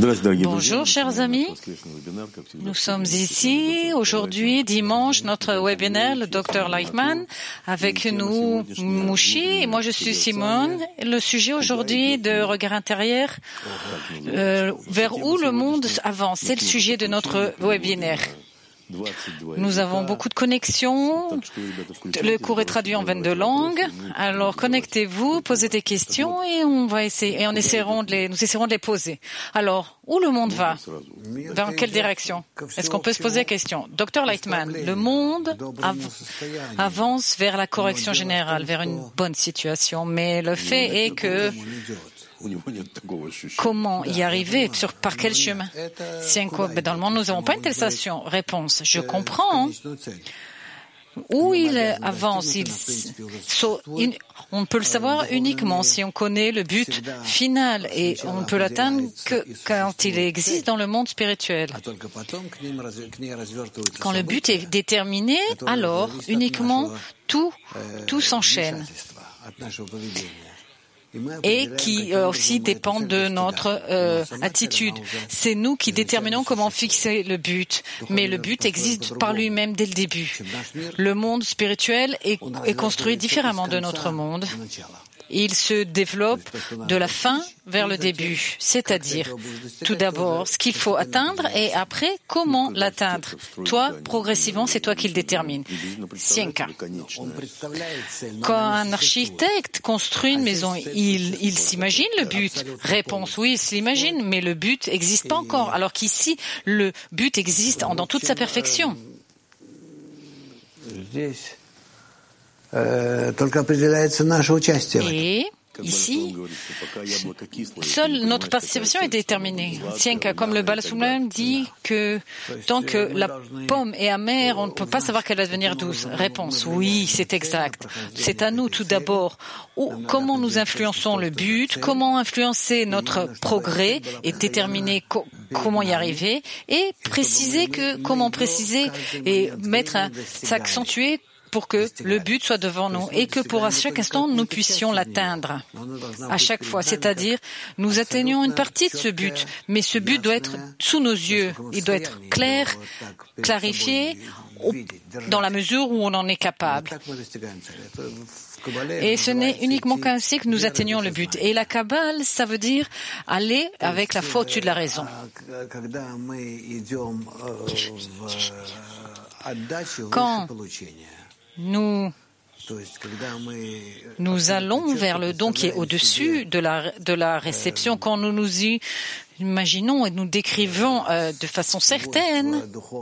Bonjour chers amis, nous sommes ici aujourd'hui, dimanche, notre webinaire, le Dr Lightman, avec nous Mouchi et moi je suis Simone. Le sujet aujourd'hui de regard intérieur, vers où le monde avance, c'est le sujet de notre webinaire. Nous avons beaucoup de connexions. Le cours est traduit en 22 langues. Alors connectez-vous, posez des questions et nous essaierons de les poser. Alors, où le monde va? Dans quelle direction? Est-ce qu'on peut se poser la question? Dr Lightman, le monde avance vers la correction générale, vers une bonne situation. Mais le fait est que comment y arriver? Par quel chemin? Dans le monde, nous n'avons pas une telle station. Réponse. Je comprends. Où il avance, on peut le savoir uniquement si on connaît le but final et on ne peut l'atteindre que quand il existe dans le monde spirituel. Quand le but est déterminé, alors uniquement tout s'enchaîne. Et qui aussi dépend de notre attitude. C'est nous qui déterminons comment fixer le but, mais le but existe par lui-même dès le début. Le monde spirituel est construit différemment de notre monde. Il se développe de la fin vers le début, c'est-à-dire tout d'abord ce qu'il faut atteindre et après comment l'atteindre. Toi, progressivement, c'est toi qui le détermines. Sienka. Quand un architecte construit une maison, il s'imagine le but. Réponse, oui, il s'imagine, mais le but n'existe pas encore. Alors qu'ici, le but existe dans toute sa perfection. Et ici, seule notre participation est déterminée. Sienka, comme le Balasubramanian dit que tant que la pomme est amère, on ne peut pas savoir qu'elle va devenir douce. Réponse, oui, c'est exact. C'est à nous tout d'abord. Comment nous influençons le but, comment influencer notre progrès et déterminer comment y arriver et comment préciser et s'accentuer pour que le but soit devant nous et que à chaque instant, nous puissions l'atteindre. À chaque fois, c'est-à-dire, nous atteignons une partie de ce but, mais ce but doit être sous nos yeux. Il doit être clair, clarifié, dans la mesure où on en est capable. Et ce n'est uniquement qu'ainsi que nous atteignons le but. Et la Kabbale, ça veut dire aller avec la foi au-dessus de la raison. Quand nous allons vers le don qui est au-dessus de la réception, quand nous nous imaginons et nous décrivons de façon certaine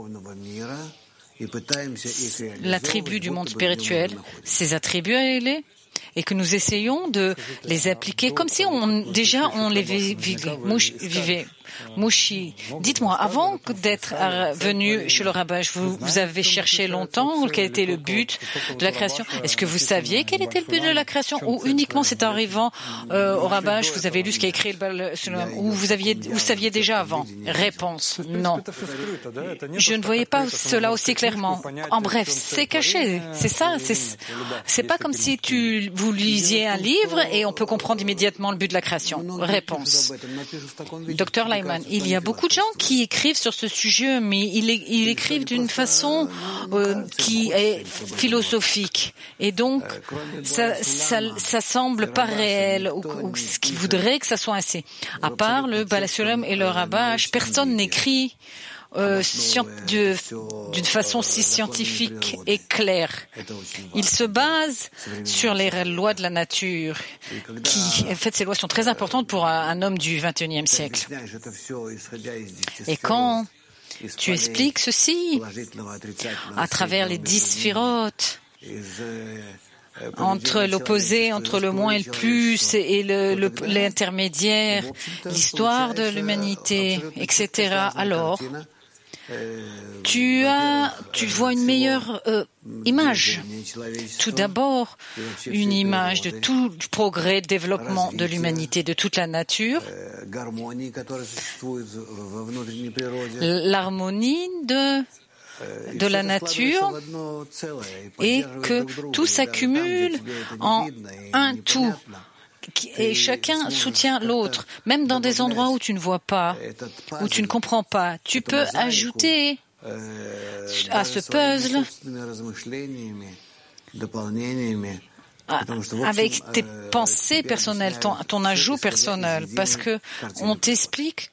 l'attribut du monde spirituel, ces attributs et que nous essayons de les appliquer comme si on les vivait. Mouchi, dites-moi, avant d'être venu chez le rabbin, vous avez cherché longtemps quel était le but de la création? Est-ce que vous saviez quel était le but de la création? Ou uniquement c'est arrivant au rabbin, vous avez lu ce qu'a écrit le Baal Shalom, ou vous saviez déjà avant? Réponse, non. Je ne voyais pas cela aussi clairement. En bref, c'est caché, c'est ça. C'est pas comme si vous lisiez un livre et on peut comprendre immédiatement le but de la création. Réponse. Dr Lyman, il y a beaucoup de gens qui écrivent sur ce sujet, mais ils écrivent d'une façon qui est philosophique. Et donc, ça semble pas réel, ou ce qu'ils voudraient que ça soit ainsi. À part le Baal Shalom et le Rabash, personne n'écrit d'une façon si scientifique et claire. Il se base sur les lois de la nature, en fait, ces lois sont très importantes pour un homme du XXIe siècle. Et quand tu expliques ceci, à travers les 10 sphirotes, entre l'opposé, entre le moins et le plus, et l'intermédiaire, l'histoire de l'humanité, etc., alors, tu vois une meilleure image. Tout d'abord, une image de tout le progrès, le développement de l'humanité, de toute la nature, l'harmonie de la nature et que tout s'accumule en un tout. et chacun soutient l'autre. Même dans des endroits où tu ne vois pas, où tu ne comprends pas, tu peux ajouter à ce puzzle avec tes pensées personnelles, ton ajout personnel, parce que on t'explique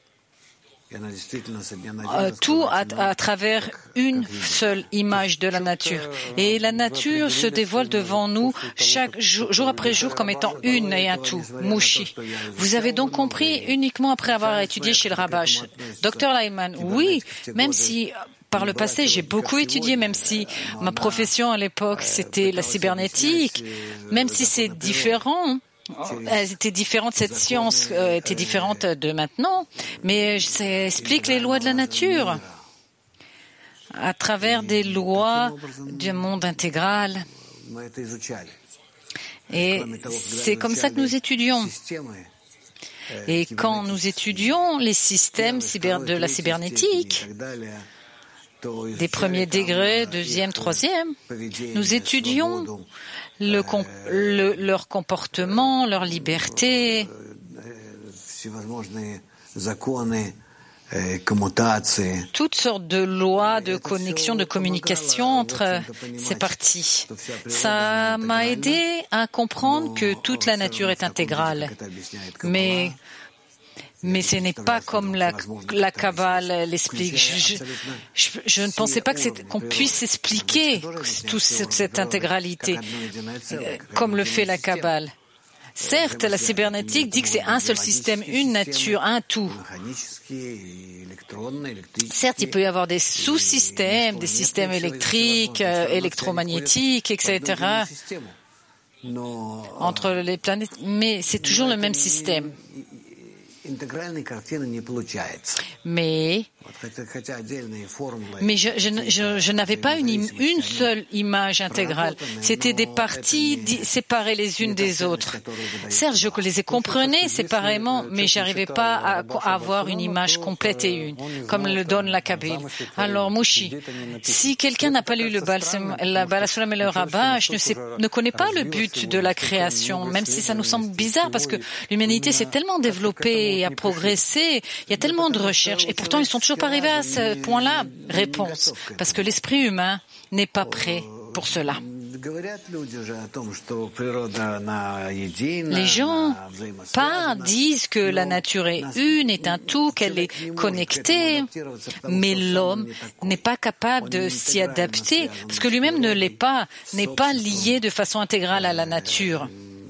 tout à travers une seule image de la nature. Et la nature se dévoile devant nous jour après jour comme étant une et un tout, Mushi. Vous avez donc compris uniquement après avoir étudié chez le Rabash. Dr Lyman, oui, même si par le passé, j'ai beaucoup étudié, même si ma profession à l'époque, c'était la cybernétique, même si c'est différent. Elle était différente, cette science était différente de maintenant, mais ça explique les lois de la nature à travers des lois du monde intégral. Et c'est comme ça que nous étudions. Et quand nous étudions les systèmes de la cybernétique, des premiers degrés, deuxième, troisième, nous étudions leur comportement, leur liberté, toutes sortes de lois de connexion, de communication entre ces parties. Ça m'a aidé à comprendre que toute la nature est intégrale. Mais ce n'est pas comme la Kabbale l'explique. Je ne pensais pas qu'on puisse expliquer toute cette intégralité comme le fait la Kabbale. Certes, la cybernétique dit que c'est un seul système, une nature, un tout. Certes, il peut y avoir des sous-systèmes, des systèmes électriques, électromagnétiques, etc. entre les planètes, mais c'est toujours le même système. Mais je n'avais pas une seule image intégrale. C'était des parties séparées les unes des autres. Certes, je les ai comprenées séparément, mais j'arrivais pas à avoir une image complète et une, comme le donne la Kabbale. Alors, Mushi, si quelqu'un n'a pas lu la Baal HaSulam et le Rabash, ne connaît pas le but de la création, même si ça nous semble bizarre, parce que l'humanité s'est tellement développée et a progressé, il y a tellement de recherches, et pourtant ils sont toujours pas arrivés à ce point-là. Réponse, parce que l'esprit humain n'est pas prêt pour cela. Les gens disent que la nature est une, est un tout, qu'elle est connectée, mais l'homme n'est pas capable de s'y adapter, parce que lui-même n'est pas lié de façon intégrale à la nature.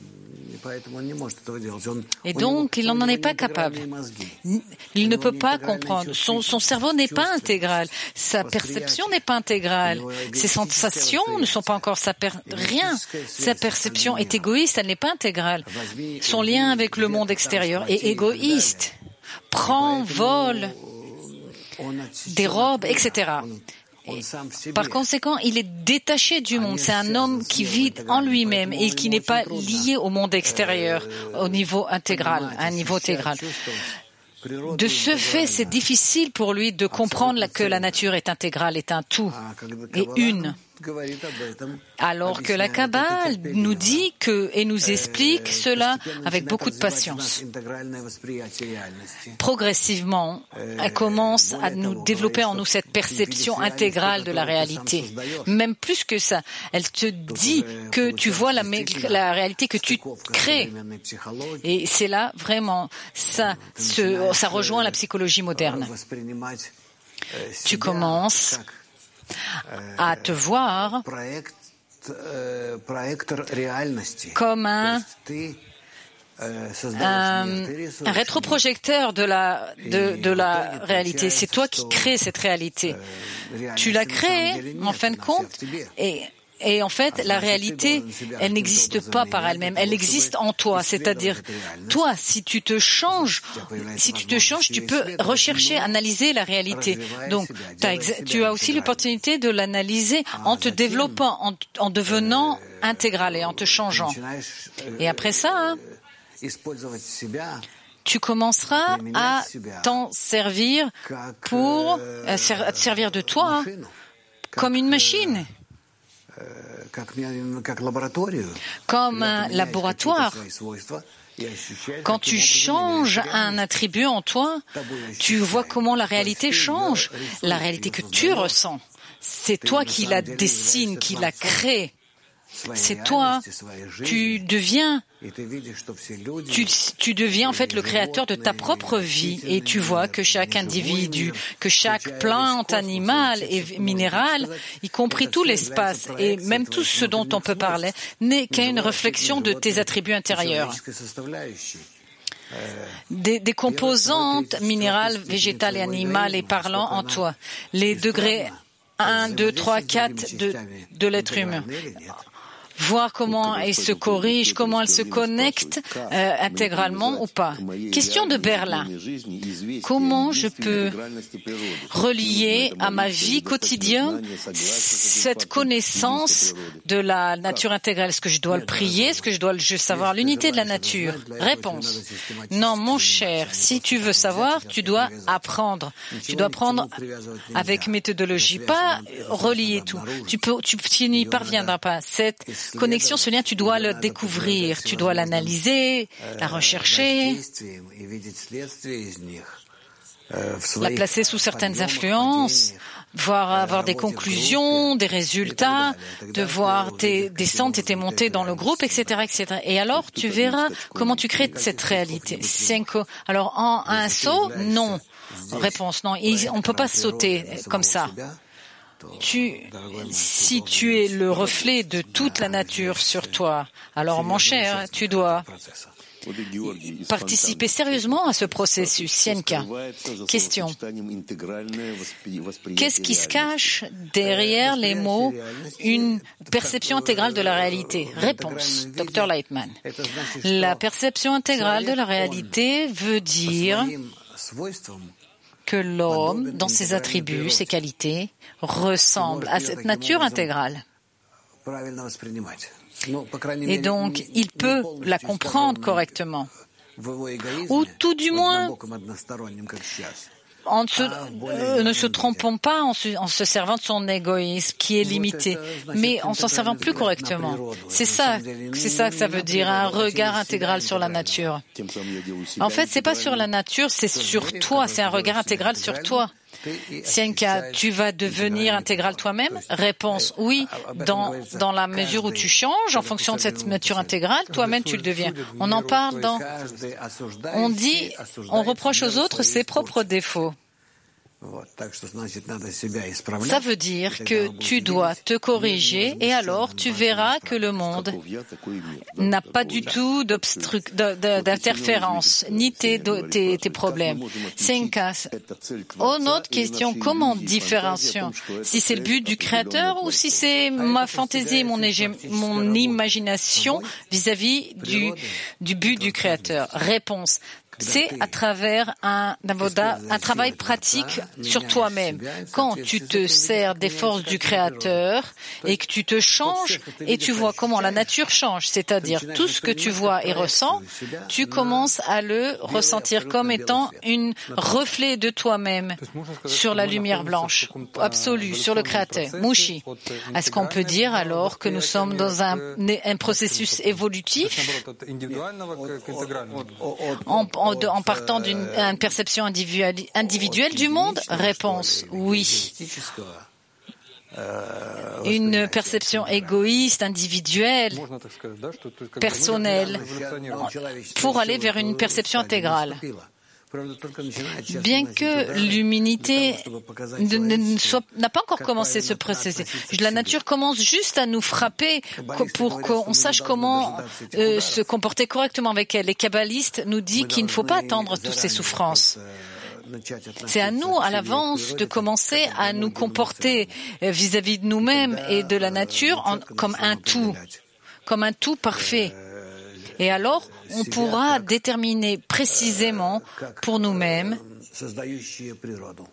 Et donc, il n'en est pas capable. Il ne peut pas comprendre. Son cerveau n'est pas intégral. Sa perception n'est pas intégrale. Ses sensations ne sont pas encore rien. Sa perception est égoïste, elle n'est pas intégrale. Son lien avec le monde extérieur est égoïste. Prend, vole, dérobe, etc. Par conséquent, il est détaché du monde. C'est un homme qui vit en lui-même et qui n'est pas lié au monde extérieur, au niveau intégral, à un niveau intégral. De ce fait, c'est difficile pour lui de comprendre que la nature est intégrale, est un tout et une. Alors que la Kabbale nous dit et nous explique cela avec beaucoup de patience. Progressivement, elle commence à nous développer en nous cette perception intégrale de la réalité. Même plus que ça, elle te dit que tu vois la réalité que tu crées. Et c'est là vraiment, ça rejoint la psychologie moderne. Tu commences à te voir comme un rétroprojecteur de la réalité. C'est toi qui crées cette réalité. Tu la crées, en fin de compte, et en fait, la réalité, elle n'existe pas par elle-même. Elle existe en toi. C'est-à-dire, toi, si tu te changes, tu peux rechercher, analyser la réalité. Donc, tu as aussi l'opportunité de l'analyser en te développant, en devenant intégral et en te changeant. Et après ça, tu commenceras à t'en servir à te servir de toi comme une machine. comme un laboratoire. Quand tu changes un attribut en toi, tu vois comment la réalité change, la réalité que tu ressens. C'est toi qui la dessine, qui la crée. C'est toi, tu deviens en fait le créateur de ta propre vie et tu vois que chaque individu, que chaque plante, animal et minéral, y compris tout l'espace et même tout ce dont on peut parler, n'est qu'une réflexion de tes attributs intérieurs. Des composantes minérales, végétales et animales et parlant en toi. Les degrés 1, 2, 3, 4 de l'être humain. Voir comment elle se corrige, comment elle se connecte intégralement ou pas. Question de Berlin. Comment je peux relier à ma vie quotidienne cette connaissance de la nature intégrale? Est-ce que je dois le prier? Est-ce que je dois juste savoir l'unité de la nature? Réponse. Non, mon cher, si tu veux savoir, tu dois apprendre. Tu dois apprendre avec méthodologie, pas relier tout. Tu n'y parviendras pas. Cette connexion, ce lien, tu dois le découvrir, tu dois l'analyser, la rechercher, la placer sous certaines influences, avoir des conclusions, des résultats, de voir tes descentes et tes montées dans le groupe, etc., etc. Et alors, tu verras comment tu crées cette réalité. Alors, en un saut, non. Réponse, non. On ne peut pas sauter comme ça. Si tu es le reflet de toute la nature sur toi, alors mon cher, tu dois participer sérieusement à ce processus. Sienka, question. Qu'est-ce qui se cache derrière les mots « une perception intégrale de la réalité » ? Réponse, Dr Lightman. La perception intégrale de la réalité veut dire que l'homme, dans ses attributs, ses qualités, ressemble à cette nature intégrale. Et donc, il peut la comprendre correctement. Ou tout du moins, ne se trompons pas en se servant de son égoïsme qui est limité, mais en s'en servant plus correctement. C'est ça que ça veut dire, un regard intégral sur la nature. En fait, c'est pas sur la nature, c'est sur toi, c'est un regard intégral sur toi. Sienka, tu vas devenir intégral toi-même? Réponse, oui, dans la mesure où tu changes en fonction de cette nature intégrale, toi-même tu le deviens. On en parle on reproche aux autres ses propres défauts. Ça veut dire que tu dois te corriger et alors tu verras que le monde n'a pas du tout d'interférence, ni tes problèmes. Sienka, une autre question, comment différencions? Si c'est le but du Créateur ou si c'est ma fantaisie, mon imagination vis-à-vis du but du Créateur? Réponse. C'est à travers un travail pratique sur toi-même. Quand tu te sers des forces du Créateur et que tu te changes et tu vois comment la nature change, c'est-à-dire tout ce que tu vois et ressens, tu commences à le ressentir comme étant un reflet de toi-même sur la lumière blanche, absolue, sur le Créateur. Mouchi, est-ce qu'on peut dire alors que nous sommes dans un processus évolutif en partant d'une perception individuelle du monde? Réponse, oui. Une perception égoïste, individuelle, personnelle, pour aller vers une perception intégrale. Bien que l'humanité n'a pas encore commencé ce processus, la nature commence juste à nous frapper pour qu'on sache comment se comporter correctement avec elle. Les kabbalistes nous disent qu'il ne faut pas attendre toutes ces souffrances. C'est à nous, à l'avance, de commencer à nous comporter vis-à-vis de nous-mêmes et de la nature comme un tout parfait. Et alors, on pourra déterminer précisément pour nous-mêmes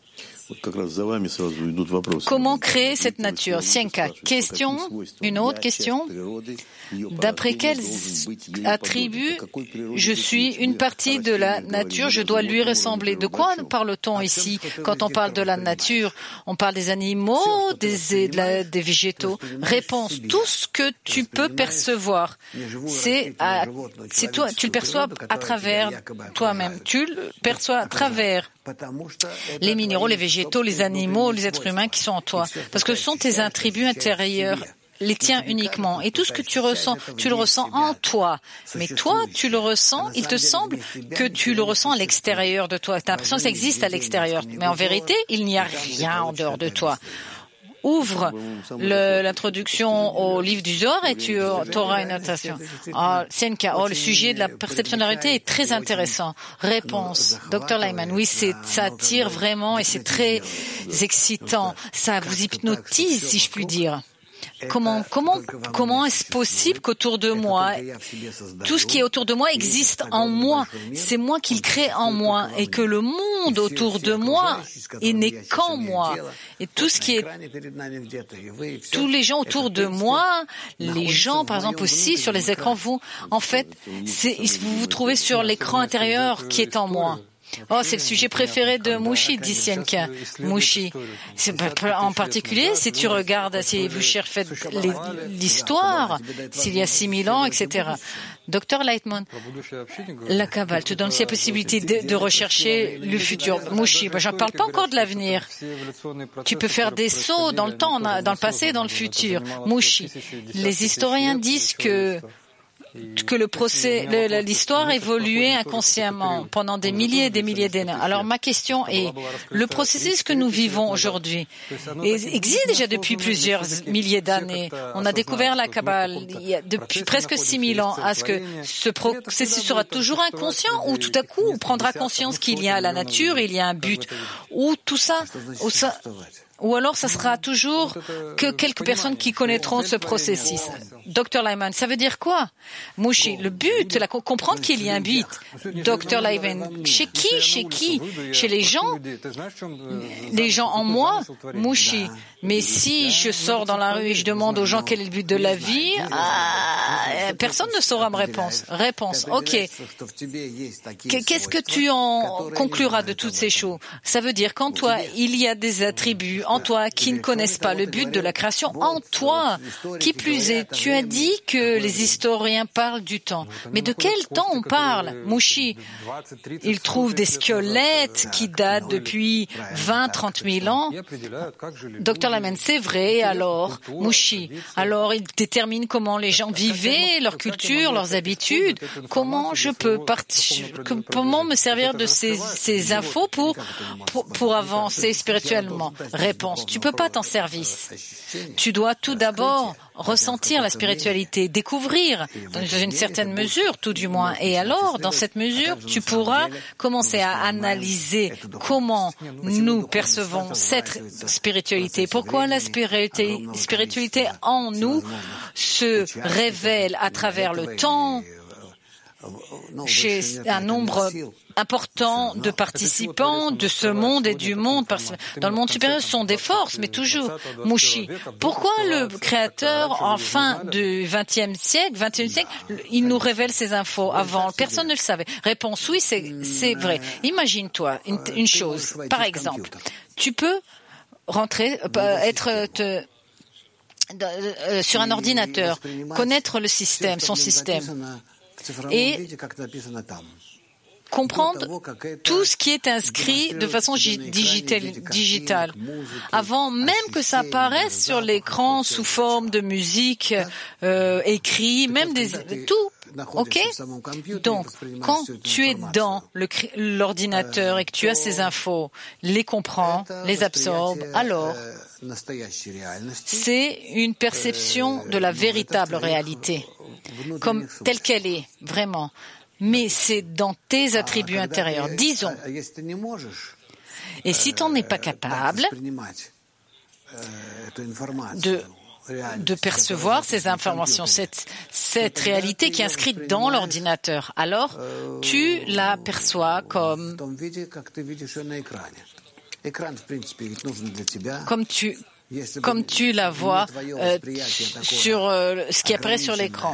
Comment créer cette nature? Sienka, question, une autre question. D'après quels attributs je suis une partie de la nature, je dois lui ressembler? De quoi parle-t-on ici quand on parle de la nature? On parle des animaux, des végétaux? Réponse, tout ce que tu peux percevoir. C'est toi, tu le perçois à travers toi-même. Tu le perçois à travers les minéraux, les végétaux, les animaux, les êtres humains qui sont en toi. Parce que ce sont tes attributs intérieurs, les tiens uniquement. Et tout ce que tu le ressens en toi. Mais toi, tu le ressens, il te semble que tu le ressens à l'extérieur de toi. Tu as l'impression que ça existe à l'extérieur. Mais en vérité, il n'y a rien en dehors de toi. Ouvre l'introduction au livre du Zohar et tu auras une notation. Sienka, le sujet de la perception de la réalité est très intéressant. Réponse, Dr Lyman, oui, ça attire vraiment et c'est très excitant. Ça vous hypnotise, si je puis dire. Comment est-ce possible qu'autour de moi, tout ce qui est autour de moi existe en moi? C'est moi qui le crée en moi et que le monde autour de moi n'est qu'en moi. Et tout ce qui est, tous les gens autour de moi, les gens, par exemple, aussi sur les écrans, vous vous trouvez sur l'écran intérieur qui est en moi. C'est le sujet préféré de Mouchi, dit Sienka. Mouchi. En particulier, si tu regardes, si vous cherchez l'histoire, s'il y a 6000 ans, etc. Dr Lightman, la Kabbale te donne aussi la possibilité de rechercher le futur. Mouchi, j'en parle pas encore de l'avenir. Tu peux faire des sauts dans le temps, dans le passé et dans le futur. Mouchi, les historiens disent que l'histoire évoluait inconsciemment pendant des milliers et des milliers d'années. Alors ma question est, le processus que nous vivons aujourd'hui existe déjà depuis plusieurs milliers d'années. On a découvert la Kabbale depuis presque 6000 ans. Est-ce que ce processus sera toujours inconscient ou tout à coup on prendra conscience qu'il y a la nature, il y a un but, ou tout ça, ou alors ça sera toujours que quelques personnes qui connaîtront ce processus. Dr Lyman, ça veut dire quoi? Mouchi, le but, comprendre qu'il y a un but. Dr Lyman, chez qui? Chez les gens en moi? Mouchi, mais si je sors dans la rue et je demande aux gens quel est le but de la vie, personne ne saura me répondre. Réponse, ok. Qu'est-ce que tu en concluras de toutes ces choses? Ça veut dire qu'en toi, il y a des attributs en toi qui ne connaissent pas le but de la création en toi. Qui plus est, tu as dit que les historiens parlent du temps. Mais de quel temps on parle? Mouchi, ils trouvent des squelettes qui datent depuis 20-30 000 ans. Dr Lyman, c'est vrai, alors, Mouchi, alors ils déterminent comment les gens vivaient, leur culture, leurs habitudes. Comment je peux comment me servir de ces infos pour avancer spirituellement? Réponse, tu peux pas t'en servir. Tu dois tout d'abord ressentir la spiritualité, découvrir dans une certaine mesure, tout du moins. Et alors, dans cette mesure, tu pourras commencer à analyser comment nous percevons cette spiritualité. Pourquoi la spiritualité en nous se révèle à travers le temps, chez un nombre important de participants de ce monde et du monde. Dans le monde supérieur, ce sont des forces, mais toujours. Mouchi, pourquoi le Créateur, en fin du XXe siècle, il nous révèle ces infos avant? Personne ne le savait. Réponse, oui, c'est vrai. Imagine-toi une chose. Par exemple, tu peux rentrer, sur un ordinateur, connaître le système, son système, et comprendre tout ce qui est inscrit de façon digitale. Avant même que ça apparaisse sur l'écran sous forme de musique écrit, même tout. Ok? Donc, quand tu es dans l'ordinateur et que tu as ces infos, les comprends, les absorbes, alors c'est une perception de la véritable réalité, comme telle qu'elle est, vraiment. Mais c'est dans tes attributs intérieurs, disons. Et si tu n'en es pas capable de percevoir ces informations, cette réalité qui est inscrite dans l'ordinateur, alors tu la perçois comme comme tu la vois sur ce qui apparaît sur l'écran.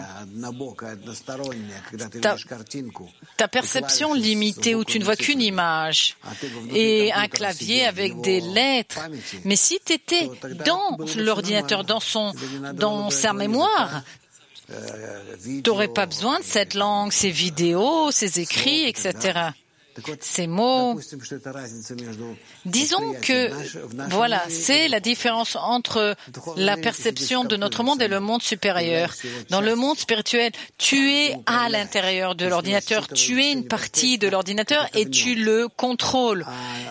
Ta perception limitée où tu ne vois qu'une image et un clavier avec des lettres. Mais si tu étais dans l'ordinateur, dans sa mémoire, tu n'aurais pas besoin de cette langue, ces vidéos, ces écrits, etc. Ces mots. Disons que, voilà, c'est la différence entre la perception de notre monde et le monde supérieur. Dans le monde spirituel, tu es à l'intérieur de l'ordinateur, tu es une partie de l'ordinateur et tu le contrôles.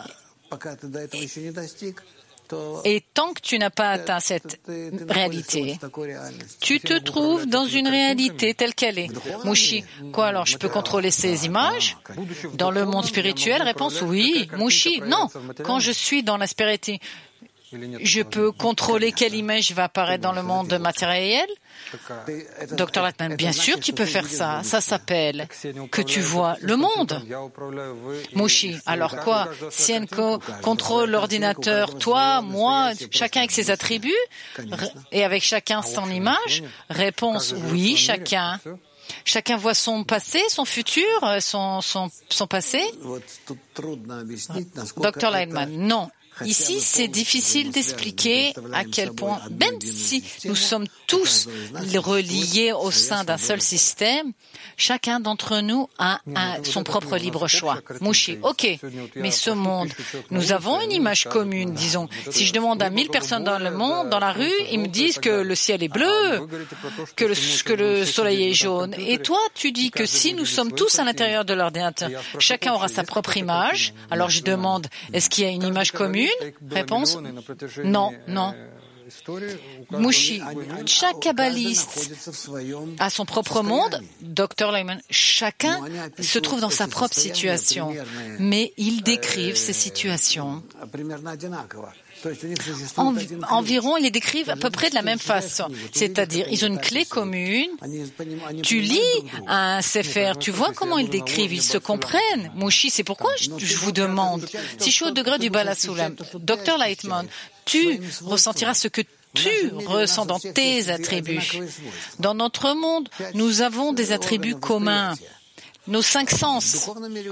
Et tant que tu n'as pas atteint cette réalité, tu te trouves dans une réalité telle qu'elle est. Mouchi, quoi alors, je peux contrôler ces images? Dans le monde spirituel, réponse oui. Mouchi, non. Quand je suis dans la spiritualité, je peux contrôler quelle image va apparaître dans le monde matériel? Dr. Lightman, bien sûr, tu peux faire ça. Ça s'appelle que tu vois le monde. Mouchi, alors quoi? Sienko contrôle l'ordinateur, toi, moi, chacun avec ses attributs et avec chacun son image? Réponse, oui, chacun. Chacun voit son passé, son futur, son passé? Dr. Lightman, non. Ici, c'est difficile d'expliquer à quel point, même si nous sommes tous reliés au sein d'un seul système, chacun d'entre nous a son propre libre choix. Mouchi, ok, mais ce monde, nous avons une image commune, disons. Si je demande à 1000 personnes dans le monde, dans la rue, ils me disent que le ciel est bleu, que le soleil est jaune. Et toi, tu dis que si nous sommes tous à l'intérieur de l'ordinateur, chacun aura sa propre image. Alors je demande, est-ce qu'il y a une image commune? Réponse, non, non. Mouchi, chaque kabbaliste a son propre monde. Dr. Lyman, chacun se trouve dans sa propre situation, mais ils décrivent ces situations. Environ, ils les décrivent à peu près de la même façon. C'est-à-dire, ils ont une clé commune. Tu lis un sefer, tu vois comment ils décrivent, ils se comprennent. Mouchi, c'est pourquoi je vous demande. Si je suis au degré du Balasulam, Dr. Lightman, tu ressentiras ce que tu ressens dans tes attributs. Dans notre monde, nous avons des attributs communs. Nos 5 sens.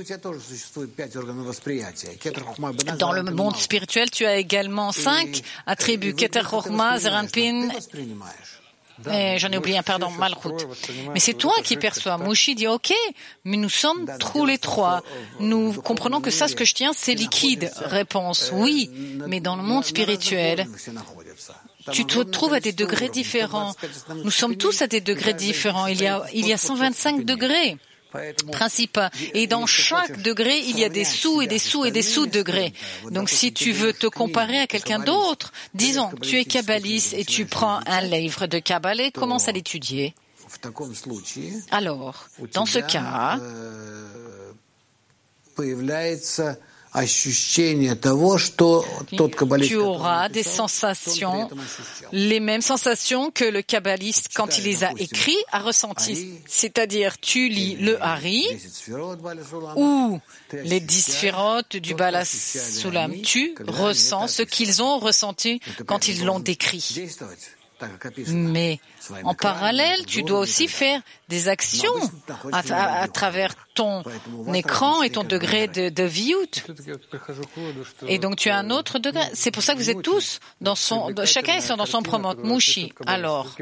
Dans le monde spirituel, tu as également 5 attributs. Keter, Chochma, Zeranpin, et j'en ai oublié un, pardon, Malchut. Mais c'est toi qui perçois. Mouchi dit, ok, mais nous sommes tous les 3. Nous comprenons que ça, ce que je tiens, c'est liquide. Réponse, oui, mais dans le monde spirituel, tu te trouves à des degrés différents. Nous sommes tous à des degrés différents. Il y a 125 degrés. Principal. Et dans chaque degré, il y a des sous et des sous et des sous-degrés. Donc, si tu veux te comparer à quelqu'un d'autre, disons, tu es kabbaliste et tu prends un livre de Kabbalah et commences à l'étudier. Alors, dans ce cas, tu auras des sensations, les mêmes sensations que le kabbaliste, quand il les a écrits, a ressenties. C'est-à-dire, tu lis le Hari ou les 10 sphérotes du Balasulam. Tu ressens ce qu'ils ont ressenti quand ils l'ont décrit. Mais en parallèle, tu dois aussi faire des actions à travers ton écran et ton degré de view. Et donc tu as un autre degré. C'est pour ça que vous êtes tous chacun est dans son promote. Mouchi. Alors,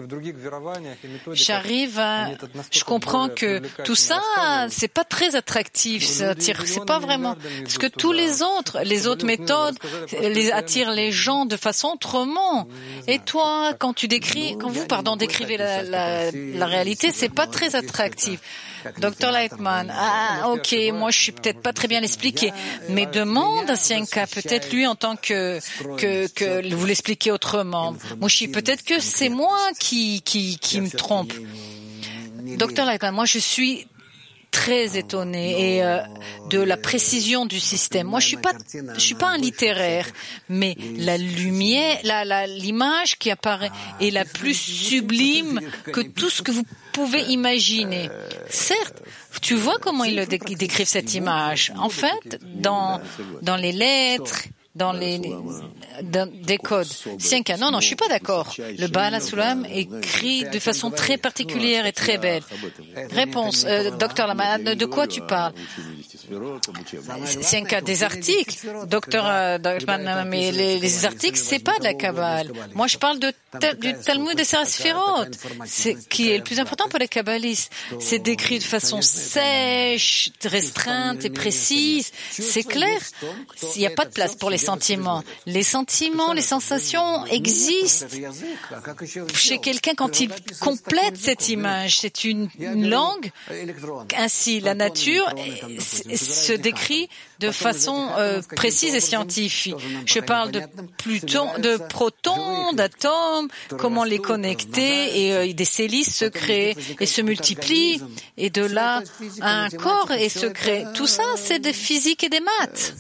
je comprends que tout ça, c'est pas très attractif. C'est pas vraiment, parce que tous les autres méthodes, attirent les gens de façon autrement. Et toi, quand vous décrivez la réalité, c'est pas très attractif. Dr. Lightman, ok, moi je suis peut-être pas très bien l'expliquer, mais demande à Sienka, peut-être lui en tant que vous l'expliquez autrement. Mouchi, peut-être que c'est moi qui me trompe. Dr. Lightman, moi je suis très étonné de la précision du système. Moi, je suis pas un littéraire, mais la lumière, l'image qui apparaît est la plus sublime que tout ce que vous pouvez imaginer. Certes, tu vois comment ils décrivent cette image. En fait, dans les lettres dans des codes. Sienka, non, je suis pas d'accord. Le Baal HaSulam écrit de façon très particulière et très belle. Réponse, docteur Lama, de quoi tu parles? Sienka, des articles. Docteur Dachman, mais les articles, c'est pas de la Kabbale. Moi, je parle du Talmud des Sefirot, qui est le plus important pour les kabbalistes. C'est décrit de façon sèche, restreinte et précise. C'est clair. Il n'y a pas de place pour les sentiments. Les sentiments, les sensations existent chez quelqu'un quand il complète cette image. C'est une langue. Ainsi, la nature se décrit de façon précise et scientifique. Je parle de protons, d'atomes, comment les connecter, et des hélices se créent et se multiplient, et de là un corps et se crée. Tout ça, c'est des physiques et des maths.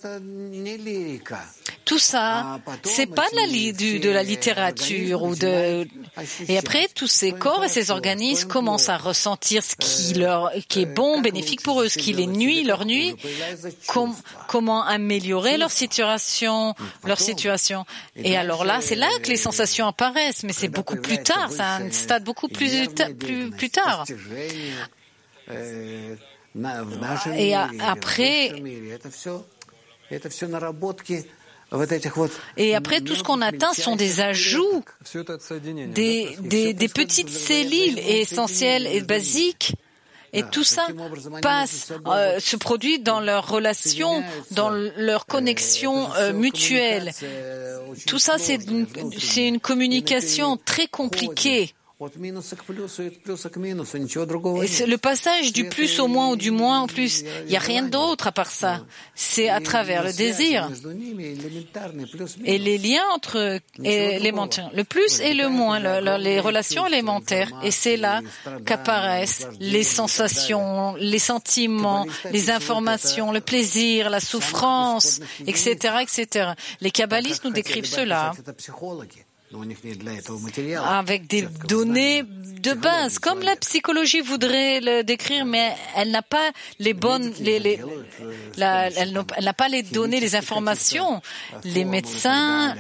Tout ça, c'est pas de la littérature et après, tous ces corps et ces organismes commencent à ressentir ce qui est bon, bénéfique pour eux, ce qui les nuit, leur nuit, comment améliorer leur situation. Et alors là, c'est là que les sensations apparaissent, mais c'est beaucoup plus tard, c'est un stade beaucoup plus tard. Et après, tout ce qu'on atteint sont des ajouts, des petites cellules essentielles et basiques. Et tout ça se produit dans leurs relations, dans leur connexion mutuelle. Tout ça, c'est une communication très compliquée. Et le passage du plus au moins ou du moins au plus, il n'y a rien d'autre à part ça. C'est à travers le désir. Et les liens entre élémentaires, le plus et le moins, les relations élémentaires. Et c'est là qu'apparaissent les sensations, les sentiments, les informations, le plaisir, la souffrance, etc., etc. Les kabbalistes nous décrivent cela avec des données de base, comme la psychologie voudrait le décrire, mais elle n'a pas les bonnes, elle n'a pas les données, les informations. Les médecins,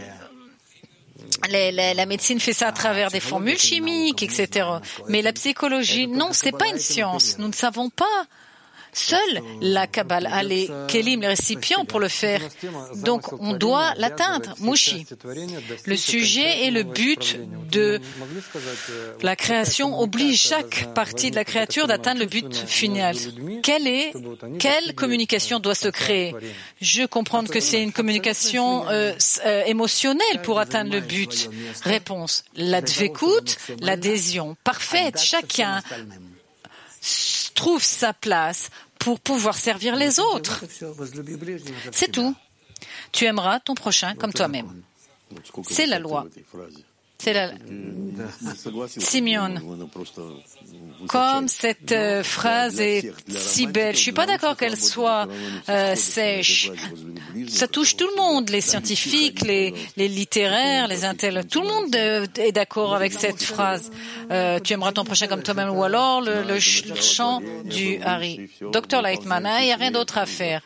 la médecine fait ça à travers des formules chimiques, etc. Mais la psychologie, non, c'est pas une science. Nous ne savons pas. Seule la Kabbale a les kelim, les récipients pour le faire. Donc, on doit l'atteindre. Mushi. Le sujet et le but de la création oblige chaque partie de la créature d'atteindre le but final. Quelle communication doit se créer? Je comprends que c'est une communication émotionnelle pour atteindre le but. Réponse. La dvekout, l'adhésion parfaite. Chacun trouve sa place pour pouvoir servir les autres. C'est tout. Tu aimeras ton prochain comme toi-même. C'est la loi. C'est Simeon. Comme cette phrase est si belle, je suis pas d'accord qu'elle soit sèche. Ça touche tout le monde, les scientifiques, les littéraires, les intellectuels. Tout le monde est d'accord avec cette phrase. Tu aimeras ton prochain comme toi-même, ou alors le chant du Hari. Docteur Lightman, il n'y a rien d'autre à faire.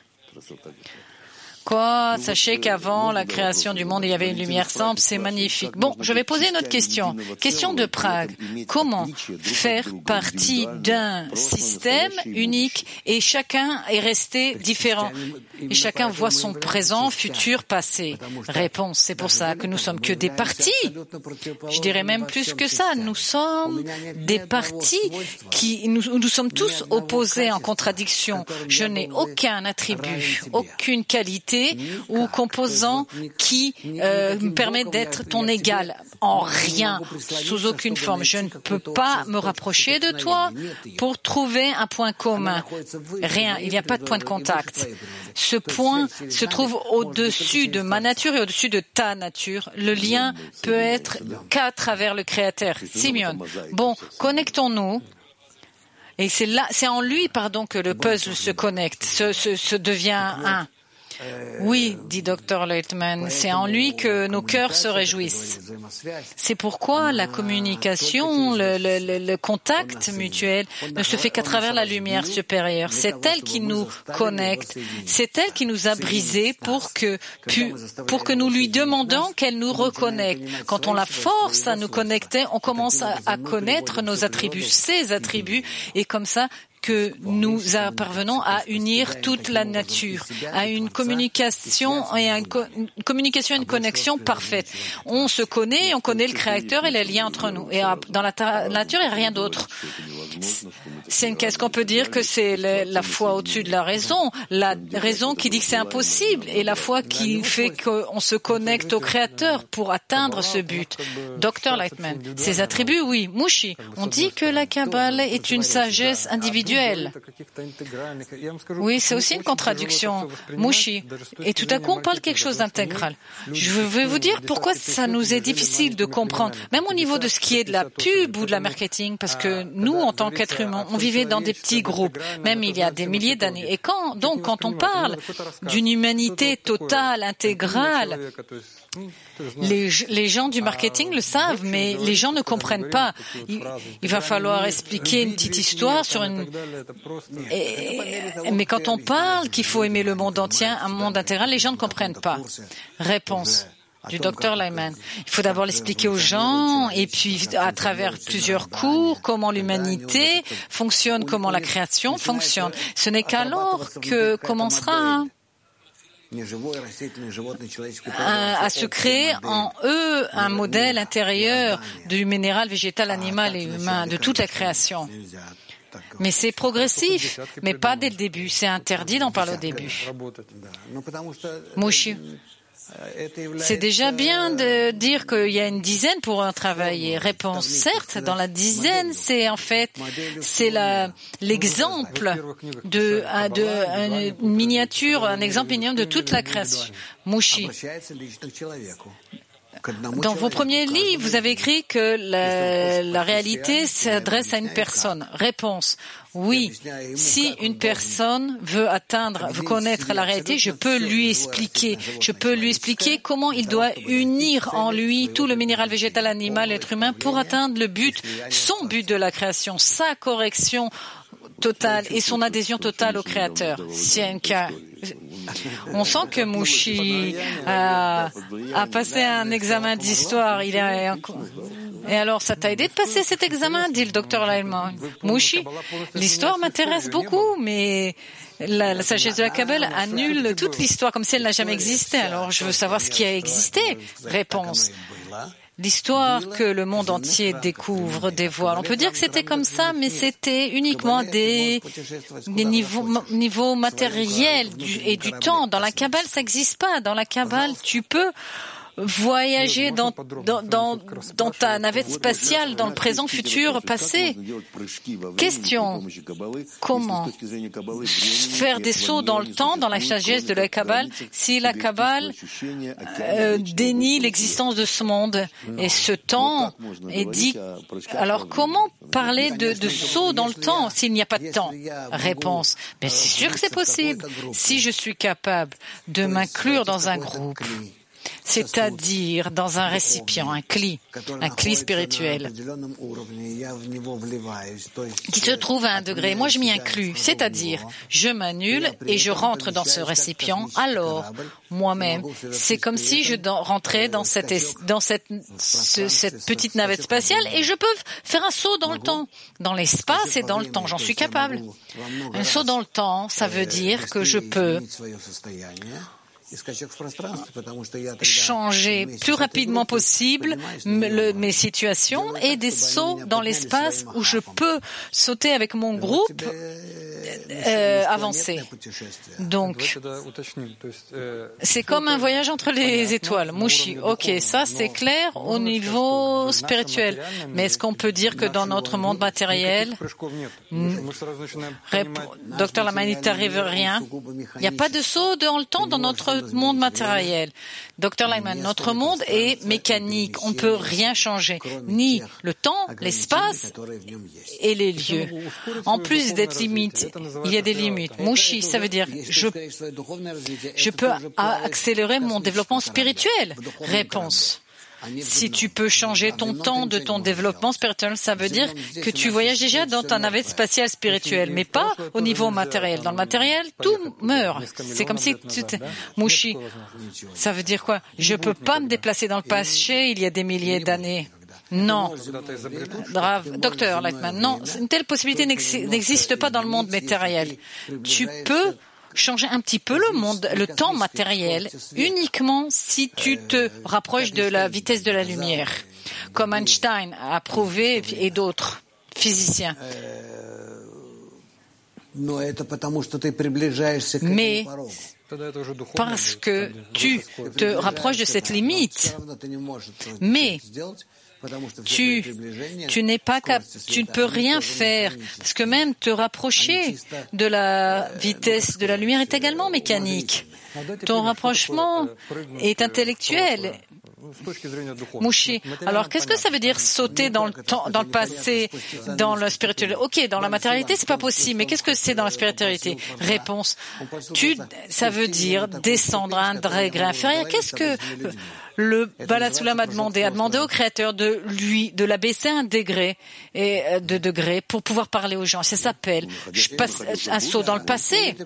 Quoi? Sachez qu'avant la création du monde, il y avait une lumière simple, c'est magnifique. Bon, je vais poser une autre question. Question de Prague. Comment faire partie d'un système unique et chacun est resté différent? Et chacun voit son présent, futur, passé. Réponse. C'est pour ça que nous sommes que des partis. Je dirais même plus que ça. Nous sommes des partis nous sommes tous opposés en contradiction. Je n'ai aucun attribut, aucune qualité ou composant qui me permet d'être ton égal en rien, sous aucune forme. Je ne peux pas me rapprocher de toi pour trouver un point commun. Rien, il n'y a pas de point de contact. Ce point se trouve au-dessus de ma nature et au-dessus de ta nature. Le lien peut être qu'à travers le Créateur. Simeon. Bon, connectons-nous. Et c'est en lui, que le puzzle se connecte, se devient un. Oui, dit Dr. Leitman, c'est en lui que nos cœurs se réjouissent. C'est pourquoi la communication, le contact mutuel ne se fait qu'à travers la lumière supérieure. C'est elle qui nous connecte. C'est elle qui nous a brisés pour que nous lui demandons qu'elle nous reconnecte. Quand on la force à nous connecter, on commence à connaître nos attributs, ses attributs, et comme ça, que nous parvenons à unir toute la nature, à une communication et une connexion parfaite. On se connaît, on connaît le Créateur et les liens entre nous. Et dans la nature, il n'y a rien d'autre. Qu'est-ce qu'on peut dire que c'est la foi au-dessus de la raison qui dit que c'est impossible, et la foi qui fait qu'on se connecte au Créateur pour atteindre ce but. Dr. Leitman, ses attributs, oui. Mushi, on dit que la Kabbale est une sagesse individuelle. Oui, c'est aussi une contradiction. Mushi. Et tout à coup, on parle quelque chose d'intégral. Je vais vous dire pourquoi ça nous est difficile de comprendre, même au niveau de ce qui est de la pub ou de la marketing, parce que nous, en tant qu'êtres humains, on vivait dans des petits groupes, même il y a des milliers d'années. Et quand on parle d'une humanité totale, intégrale, les gens du marketing le savent, mais les gens ne comprennent pas. Il va falloir expliquer une petite histoire sur mais quand on parle qu'il faut aimer le monde entier, un monde intégral, les gens ne comprennent pas. Réponse du Dr. Leitman. Il faut d'abord l'expliquer aux gens, et puis à travers plusieurs cours, comment l'humanité fonctionne, comment la création fonctionne. Ce n'est qu'alors que commencera à se créer en eux un modèle intérieur du minéral, végétal, animal et humain, de toute la création. Mais c'est progressif, mais pas dès le début. C'est interdit d'en parler au début. Mushi. C'est déjà bien de dire qu'il y a une dizaine pour un travailler. Réponse, certes, dans la dizaine, c'est l'exemple une miniature, un exemple mignon de toute la création. Mushi. Dans vos premiers livres, vous avez écrit que la réalité s'adresse à une personne. Réponse. Oui, si une personne veut connaître la réalité, je peux lui expliquer comment il doit unir en lui tout le minéral, végétal, animal, être humain pour atteindre son but de la création, sa correction totale et son adhésion totale au Créateur. On sent que Mushi a passé un examen d'histoire. Et alors, ça t'a aidé de passer cet examen, dit le docteur Leitman. Mushi, l'histoire m'intéresse beaucoup, mais la sagesse de la Kabbale annule toute l'histoire comme si elle n'a jamais existé. Alors, je veux savoir ce qui a existé. Réponse. L'histoire que le monde entier découvre, dévoile. On peut dire que c'était comme ça, mais c'était uniquement des niveaux matériels et du temps. Dans la Kabbale, ça n'existe pas. Dans la Kabbale, tu peux voyager dans ta navette spatiale, dans le présent, futur, passé. Question. Comment faire des sauts dans le temps, dans la sagesse de la Kabbale, si la Kabbale dénie l'existence de ce monde et ce temps est dit. Alors comment parler de saut dans le temps s'il n'y a pas de temps? Réponse. Mais c'est sûr que c'est possible. Si je suis capable de m'inclure dans un groupe, c'est-à-dire dans un récipient, un cli spirituel, qui se trouve à un degré. Moi, je m'y inclus, c'est-à-dire, je m'annule et je rentre dans ce récipient. Alors, moi-même, c'est comme si je rentrais dans cette petite navette spatiale et je peux faire un saut dans le temps, dans l'espace et dans le temps. J'en suis capable. Un saut dans le temps, ça veut dire que je peux changer plus rapidement possible mes situations et des sauts dans l'espace où je peux sauter avec mon groupe, avancer. Donc, c'est comme un voyage entre les étoiles. Mushi, ok, ça c'est clair au niveau spirituel. Mais est-ce qu'on peut dire que dans notre monde matériel, Docteur Leitman, il t'arrive rien? Il n'y a pas de saut dans le temps dans notre monde matériel. Docteur Leitman, notre monde est mécanique. On ne peut rien changer. Ni le temps, l'espace et les lieux. En plus d'être limité, il y a des limites. Mushi, ça veut dire je peux accélérer mon développement spirituel. Réponse. Si tu peux changer ton temps de ton développement spirituel, ça veut dire que tu voyages déjà dans ta navette spatiale spirituelle, mais pas au niveau matériel. Dans le matériel, tout meurt. C'est comme si Mushi, ça veut dire quoi? Je peux pas me déplacer dans le passé il y a des milliers d'années. Non. Docteur Lightman, non. Une telle possibilité n'existe pas dans le monde matériel. Tu peux changer un petit peu le temps matériel, uniquement si tu te rapproches de la vitesse de la lumière, comme Einstein a prouvé et d'autres physiciens. Mais parce que tu te rapproches de cette limite, mais tu ne peux rien faire, parce que même te rapprocher de la vitesse de la lumière est également mécanique. Ton rapprochement est intellectuel. Mushi. Alors, qu'est-ce que ça veut dire sauter dans le temps, dans le passé, dans le spirituel? Ok, dans la matérialité, c'est pas possible, mais qu'est-ce que c'est dans la spiritualité? Réponse. Ça veut dire descendre à un degré inférieur. Qu'est-ce que le Bala Sulam a demandé au Créateur de l'abaisser un degré pour pouvoir parler aux gens. Ça s'appelle un saut dans le passé.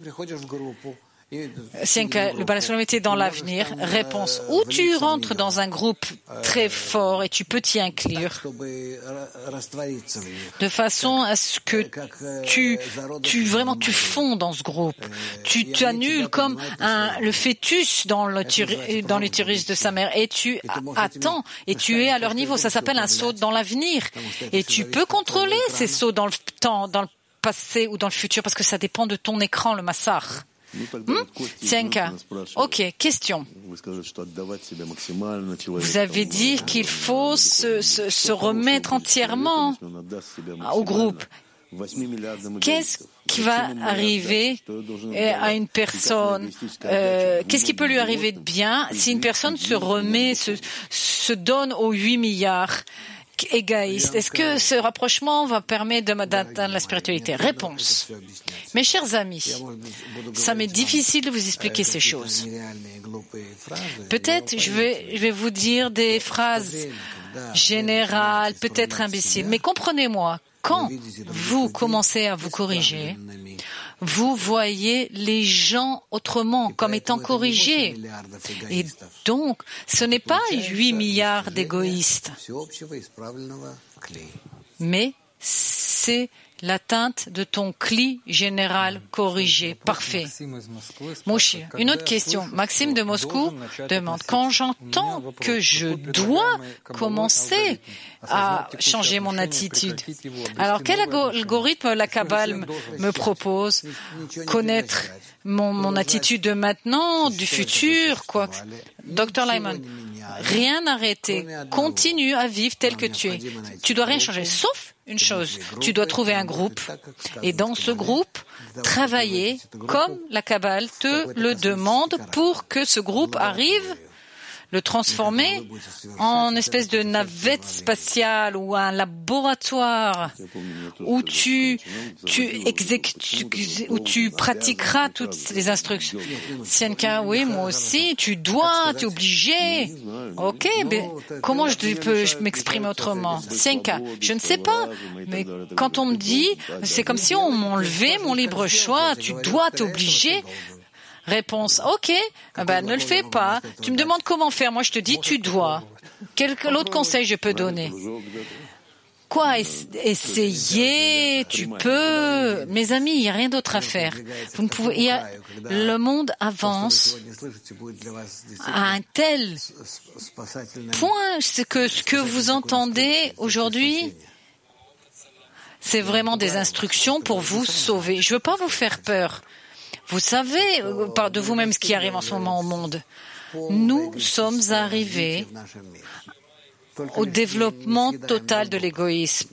Le Bala Sulam était dans l'avenir. Réponse. Ou tu rentres dans un groupe très fort et tu peux t'y inclure de façon à ce que tu fonds dans ce groupe. Tu t'annules comme le fœtus dans l'utérus de sa mère et tu attends et tu es à leur niveau. Ça s'appelle un saut dans l'avenir. Et tu peux contrôler ces sauts dans le temps, dans le passé ou dans le futur parce que ça dépend de ton écran, le massar. Sienka. Ok, question. Vous avez dit qu'il faut se remettre entièrement au groupe. Qu'est-ce qui va arriver à une personne? Qu'est-ce qui peut lui arriver de bien si une personne se donne aux 8 milliards égoïste? Est-ce que ce rapprochement va permettre d'atteindre la spiritualité? Réponse. Mes chers amis, ça m'est difficile de vous expliquer ces choses. Peut-être je vais vous dire des phrases générales, peut-être imbéciles, mais comprenez-moi, quand vous commencez à vous corriger, vous voyez les gens autrement, comme étant corrigés. Et donc, ce n'est pas 8 milliards d'égoïstes, mais c'est l'atteinte de ton cli général corrigé, parfait. Mushi, une autre question. Maxime de Moscou demande, quand j'entends que je dois commencer à changer mon attitude, alors quel algorithme la Kabbale me propose? Connaître mon attitude de maintenant, du futur, quoi. Dr. Lyman, rien n'arrêter. Continue à vivre tel que tu es. Tu dois rien changer, sauf une chose. Tu dois trouver un groupe et dans ce groupe, travailler comme la Kabbale te le demande pour que ce groupe arrive, le transformer en espèce de navette spatiale ou un laboratoire où tu pratiqueras toutes les instructions. Sienka, oui, moi aussi, tu es obligé. Ok, mais comment je peux m'exprimer autrement? Sienka, je ne sais pas, mais quand on me dit, c'est comme si on m'enlevait mon libre choix, t'es obligé. Réponse, ok, ne le fais pas. Tu me demandes comment faire, moi je te dis tu dois. Quel autre conseil je peux donner? Quoi, essayer, tu peux. Mes amis, il n'y a rien d'autre à faire. Vous ne pouvez, le monde avance à un tel point que ce que vous entendez aujourd'hui, c'est vraiment des instructions pour vous sauver. Je ne veux pas vous faire peur. Vous savez de vous-même ce qui arrive en ce moment au monde. Nous sommes arrivés au développement total de l'égoïsme.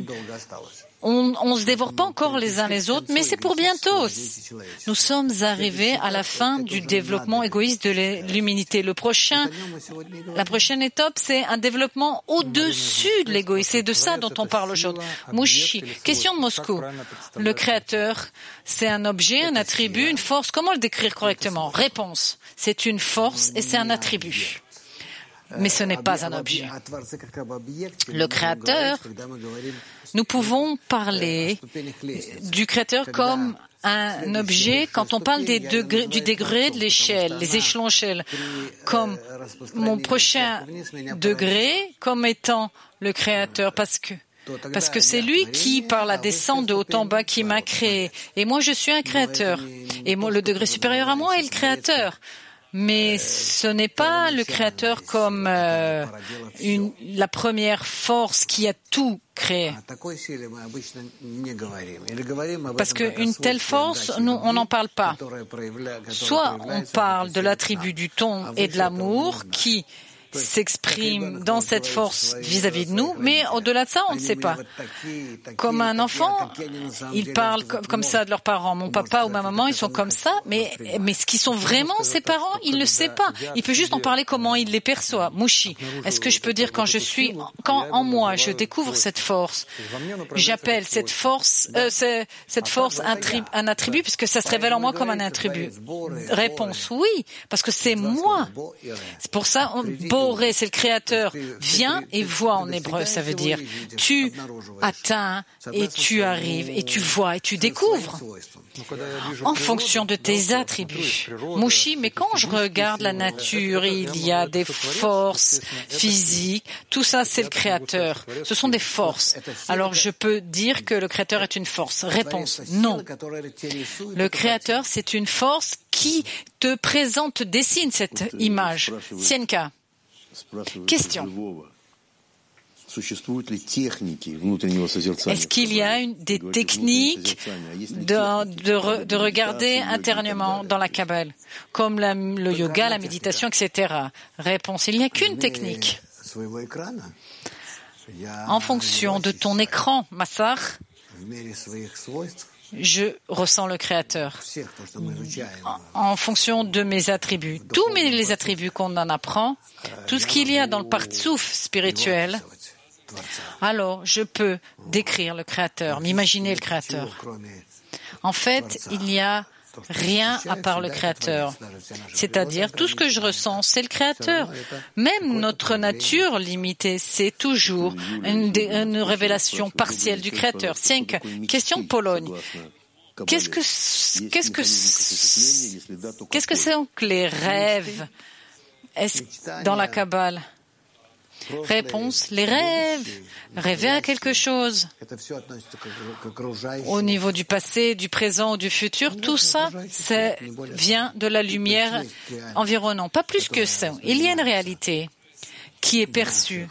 On se dévore pas encore les uns les autres, mais c'est pour bientôt. Nous sommes arrivés à la fin du développement égoïste de l'humanité. La prochaine étape, c'est un développement au-dessus de l'égoïsme. C'est de ça dont on parle aujourd'hui. Mouchi, question de Moscou. Le créateur, c'est un objet, un attribut, une force. Comment le décrire correctement? Réponse. C'est une force et c'est un attribut. Mais ce n'est pas un objet. Le créateur, nous pouvons parler du créateur comme un objet quand on parle du degré de l'échelle, les échelons d'échelle, comme mon prochain degré comme étant le créateur, parce que c'est lui qui, par la descente de haut en bas, qui m'a créé. Et moi, je suis un créateur. Et moi, le degré supérieur à moi est le créateur. Mais ce n'est pas le créateur comme la première force qui a tout créé. Parce qu'une telle force, on n'en parle pas. Soit on parle de l'attribut du ton et de l'amour qui s'exprime dans cette force vis-à-vis de nous, mais au-delà de ça, on ne sait pas. Comme un enfant, ils parlent comme ça de leurs parents. Mon papa ou ma maman, ils sont comme ça, mais ce qu'ils sont vraiment, ses parents, il ne le sait pas. Il peut juste en parler comment il les perçoit. Mouchi, est-ce que je peux dire quand en moi, je découvre cette force, j'appelle cette force un attribut, puisque ça se révèle en moi comme un attribut. Réponse, oui, parce que c'est moi. C'est pour ça, Boré, c'est le créateur, vient et voit en hébreu, ça veut dire tu atteins et tu arrives et tu vois et tu découvres en fonction de tes attributs. Mouchi, mais quand je regarde la nature, il y a des forces physiques, tout ça c'est le créateur, ce sont des forces. Alors je peux dire que le créateur est une force. Réponse, non. Le créateur c'est une force qui te présente, te dessine cette image. Sienka. Question. Est-ce qu'il y a des techniques de regarder intérieurement dans la Kabbale, comme le yoga, la méditation, etc. Réponse, il n'y a qu'une technique. En fonction de ton écran, Massar, je ressens le Créateur en fonction de mes attributs. Tous les attributs qu'on en apprend, tout ce qu'il y a dans le partsouf spirituel, alors je peux décrire le Créateur, m'imaginer le Créateur. En fait, il n'y a rien à part le Créateur. C'est-à-dire, tout ce que je ressens, c'est le Créateur. Même notre nature limitée, c'est toujours une révélation partielle du Créateur. Question de Pologne. Qu'est-ce que sont que les rêves dans la Kabbale? Réponse, les rêves, rêver à quelque chose. Au niveau du passé, du présent ou du futur, tout ça, vient de la lumière environnante. Pas plus que ça. Il y a une réalité qui est perçue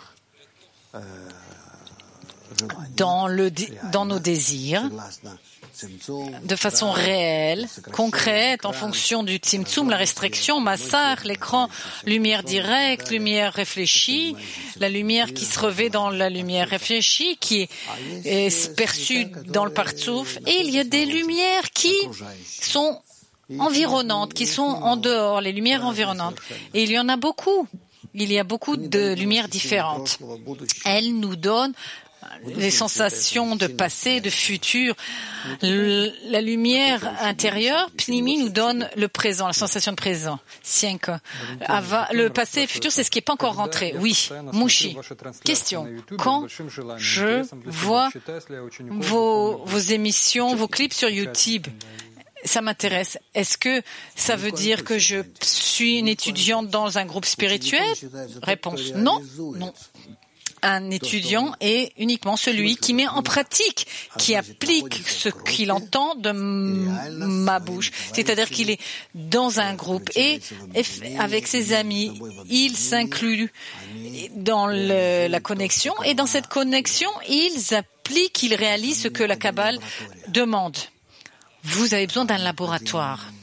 dans nos désirs, de façon réelle, concrète, en fonction du tzimtzum, la restriction, massar, l'écran, lumière directe, lumière réfléchie, la lumière qui se revêt dans la lumière réfléchie, qui est perçue dans le partsouf, et il y a des lumières qui sont environnantes, qui sont en dehors, les lumières environnantes. Et il y en a beaucoup. Il y a beaucoup de lumières différentes. Elles nous donnent les sensations de passé, de futur. La lumière intérieure, Pnimi, nous donne le présent, la sensation de présent. Le passé et le futur, c'est ce qui n'est pas encore rentré. Oui, Mouchi. Question. Quand je vois vos émissions, vos clips sur YouTube, ça m'intéresse. Est-ce que ça veut dire que je suis une étudiante dans un groupe spirituel? Réponse. Non. Non. Un étudiant est uniquement celui qui met en pratique, qui applique ce qu'il entend de ma bouche. C'est-à-dire qu'il est dans un groupe et avec ses amis, il s'inclut dans la connexion et dans cette connexion, ils appliquent, ils réalisent ce que la Kabbale demande. Vous avez besoin d'un laboratoire.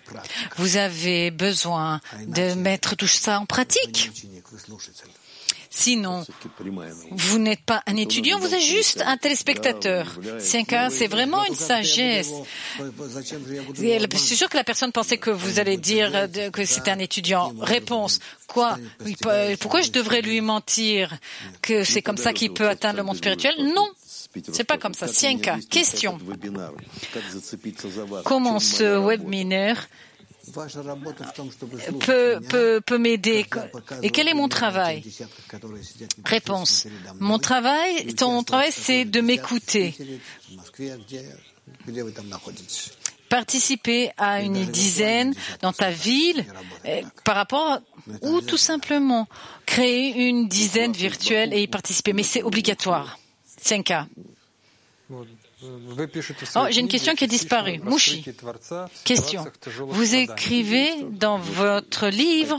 Vous avez besoin de mettre tout ça en pratique. Sinon, vous n'êtes pas un étudiant, vous êtes juste un téléspectateur. C'est vraiment une sagesse. C'est sûr que la personne pensait que vous allez dire que c'était un étudiant. Réponse. Quoi? Pourquoi je devrais lui mentir que c'est comme ça qu'il peut atteindre le monde spirituel? Non. C'est pas comme ça. Sienka, question. Comment ce webinaire peut m'aider? Et quel est mon travail? Réponse. Ton travail, c'est de m'écouter. Participer à une dizaine dans ta ville par rapport ou tout simplement créer une dizaine virtuelle et y participer. Mais c'est obligatoire. 5K. Oh, j'ai une question qui a disparu. Mouchi. Question. Vous écrivez dans votre livre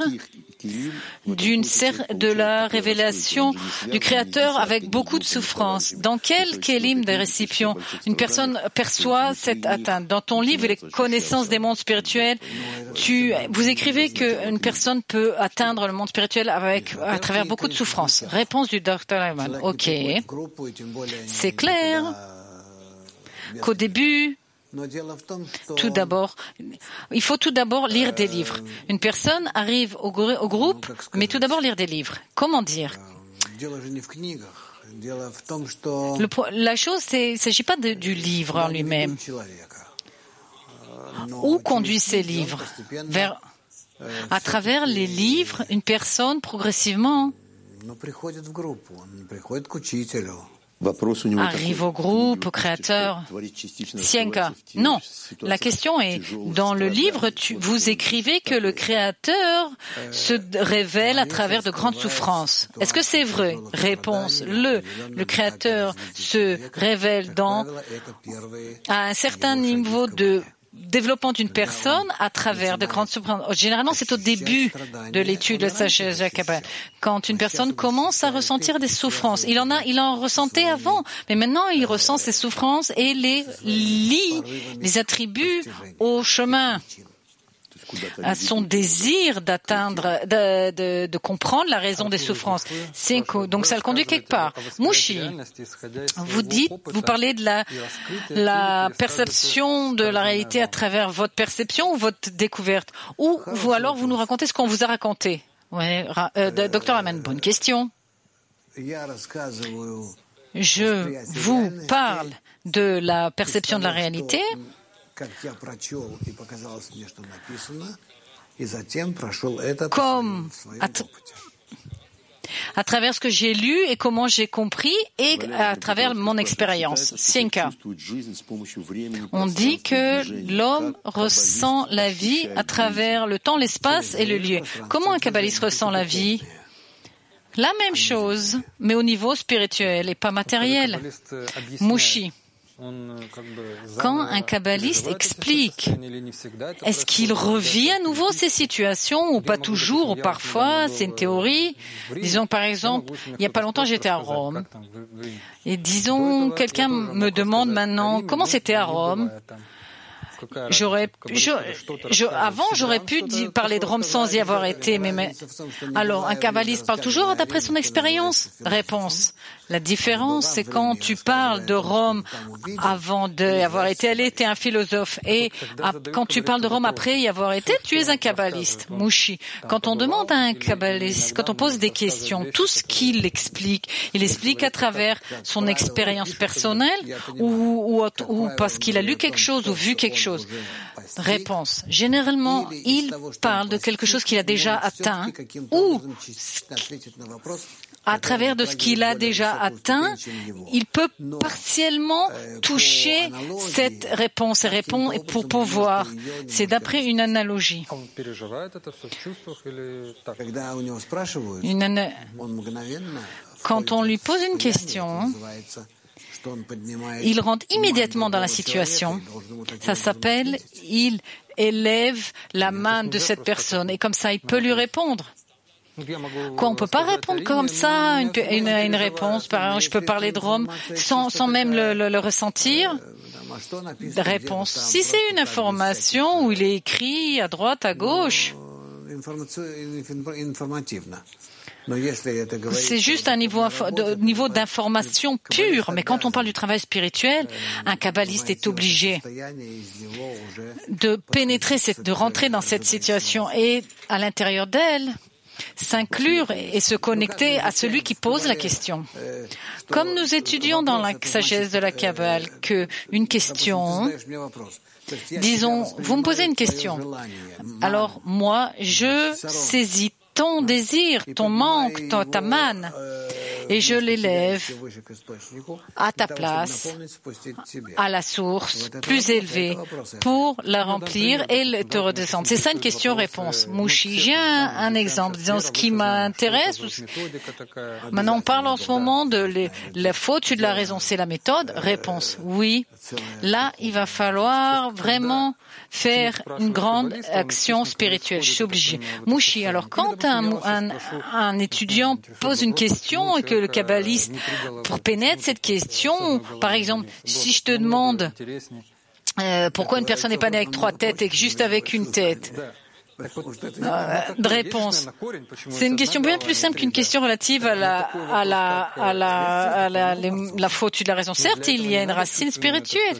de la révélation du Créateur avec beaucoup de souffrance. Dans quel kélim des récipients une personne perçoit cette atteinte? Dans ton livre, les connaissances des mondes spirituels, vous écrivez qu'une personne peut atteindre le monde spirituel à travers beaucoup de souffrance. Réponse du Dr. Lehman. Ok. C'est clair qu'au début, il faut tout d'abord lire des livres. Une personne arrive au groupe, mais tout d'abord lire des livres. Comment dire? La chose, il ne s'agit pas du livre en lui-même. Où conduit ces livres? À travers les livres, une personne, progressivement, arrive au groupe, au créateur. Sienka. Non. La question est, dans le livre, vous écrivez que le créateur se révèle à travers de grandes souffrances. Est-ce que c'est vrai? Réponse. Le créateur se révèle à un certain niveau de développement d'une personne à travers de grandes souffrances. Généralement, c'est au début de l'étude de sagesse Kabbalah. Quand une personne commence à ressentir des souffrances, il en ressentait avant, mais maintenant il ressent ces souffrances et les attribue au chemin, à son désir d'atteindre, de comprendre la raison des souffrances. Donc ça le conduit quelque part. Mouchi, vous parlez de la perception de la réalité à travers votre perception ou votre découverte, ou alors vous nous racontez ce qu'on vous a raconté. Ouais, Dr. Aman, bonne question. Je vous parle de la perception de la réalité comme à travers ce que j'ai lu et comment j'ai compris et à travers mon expérience. Sienka. On dit que l'homme ressent la vie à travers le temps, l'espace et le lieu. Comment un kabbaliste ressent la vie? La même chose, mais au niveau spirituel et pas matériel. Mouchi. Quand un kabbaliste explique, est-ce qu'il revit à nouveau ces situations ou pas toujours, ou parfois c'est une théorie? Disons par exemple, il n'y a pas longtemps j'étais à Rome et disons quelqu'un me demande maintenant comment c'était à Rome. Avant, j'aurais pu parler de Rome sans y avoir été, mais alors, un kabbaliste parle toujours d'après son expérience? Réponse. La différence, c'est quand tu parles de Rome avant d'y avoir été allé, tu es un philosophe. Et quand tu parles de Rome après y avoir été, tu es un kabbaliste. Mouchi. Quand on demande à un kabbaliste, quand on pose des questions, tout ce qu'il explique, il explique à travers son expérience personnelle ou parce qu'il a lu quelque chose ou vu quelque chose. Réponse. Généralement, il parle de quelque chose qu'il a déjà atteint ou à travers de ce qu'il a déjà atteint, il peut partiellement toucher cette réponse et répondre pour pouvoir. C'est d'après une analogie. Quand on lui pose une question, il rentre immédiatement dans la situation. Ça s'appelle, il élève la main de cette personne et comme ça, il peut lui répondre. Quoi, on peut pas répondre comme ça une réponse. Par exemple, je peux parler de Rome sans même le ressentir. Réponse. Si c'est une information où il est écrit à droite, à gauche. C'est juste un niveau d'information pure. Mais quand on parle du travail spirituel, un kabbaliste est obligé de pénétrer, de rentrer dans cette situation et à l'intérieur d'elle, s'inclure et se connecter à celui qui pose la question. Comme nous étudions dans la sagesse de la Kabbale qu'une question, disons, vous me posez une question, alors moi, je saisis ton désir, ton manque, ta manne, et je l'élève à ta place, à la source plus élevée, pour la remplir et te redescendre. C'est ça une question-réponse. Mouchi, j'ai un exemple. Disons, ce qui m'intéresse. Maintenant, on parle en ce moment de la faute de la raison. C'est la méthode? Réponse. Oui. Là, il va falloir vraiment faire une grande action spirituelle. Je suis obligé. Mouchi, alors quand un étudiant pose une question et que le kabbaliste pénètre cette question, par exemple, si je te demande pourquoi une personne n'est pas née avec 3 têtes et juste avec une tête, de réponse. C'est une question bien plus simple qu'une question relative à la faute de la raison. Certes, il y a une racine spirituelle.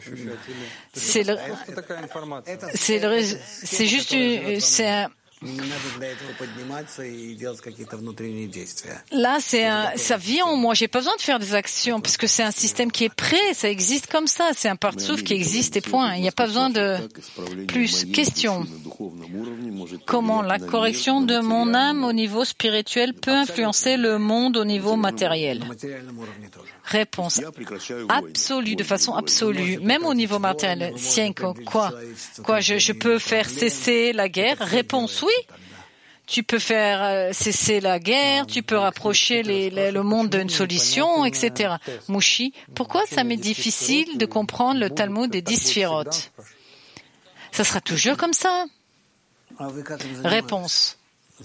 Là, ça vient en moi. J'ai pas besoin de faire des actions parce que c'est un système qui est prêt. Ça existe comme ça. C'est un partsouf qui existe et point. Il n'y a pas besoin de plus. Question. Comment la correction de mon âme au niveau spirituel peut influencer le monde au niveau matériel? Réponse. Absolue, de façon absolue. Même au niveau matériel. Quoi, je peux faire cesser la guerre? Réponse, oui. Tu peux faire cesser la guerre, tu peux rapprocher le monde d'une solution, etc. Mouchi, pourquoi ça m'est difficile de comprendre le Talmud des 10 sphirotes? Ça sera toujours comme ça. Réponse.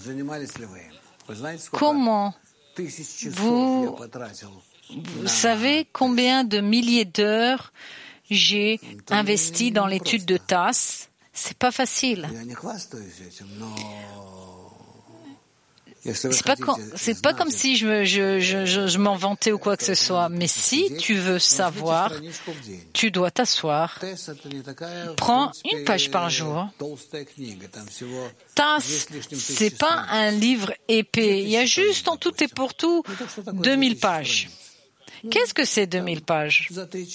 Comment vous savez combien de milliers d'heures j'ai investi dans l'étude de TASS? C'est pas facile. C'est pas comme si je m'en vantais ou quoi que ce soit. Mais si tu veux savoir, tu dois t'asseoir. Prends une page par jour. TASS, c'est pas un livre épais. Il y a juste en tout et pour tout 2000 pages. Qu'est-ce que c'est 2000 pages?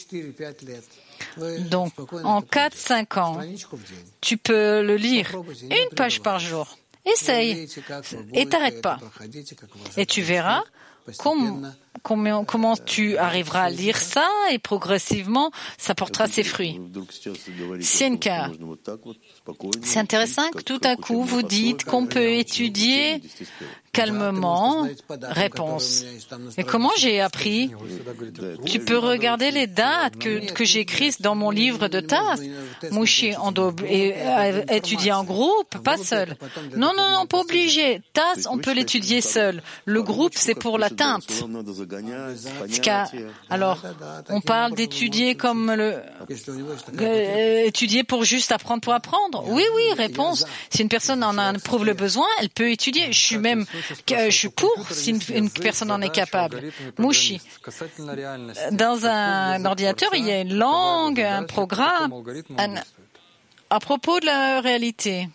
Donc, en 4-5 ans, tu peux le lire une page par jour. Essaye et t'arrête pas. Et tu verras comment tu arriveras à lire ça et progressivement, ça portera ses fruits. Sienka, c'est intéressant que tout à coup vous dites qu'on peut étudier calmement. Réponse. Et comment j'ai appris? Tu peux regarder les dates que j'ai écrites dans mon livre de TASS. Mouchi, on doit étudier en groupe, pas seul. Non, pas obligé. TASS, on peut l'étudier seul. Le groupe, c'est pour l'atteinte. Alors, on parle d'étudier comme étudier pour juste apprendre pour apprendre. Oui, réponse. Si une personne en éprouve le besoin, elle peut étudier. Je suis pour si une personne en est capable. Mouchi. Dans un ordinateur, il y a une langue, un programme, à propos de la réalité.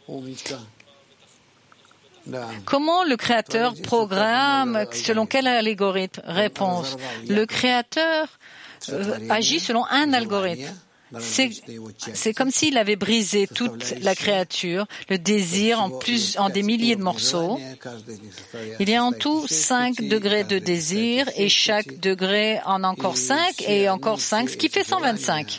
Comment le créateur programme, selon quel algorithme? Réponse. Le créateur agit selon un algorithme. C'est comme s'il avait brisé toute la créature, le désir en des milliers de morceaux. Il y a en tout 5 degrés de désir et chaque degré en encore 5 et encore 5, ce qui fait 125.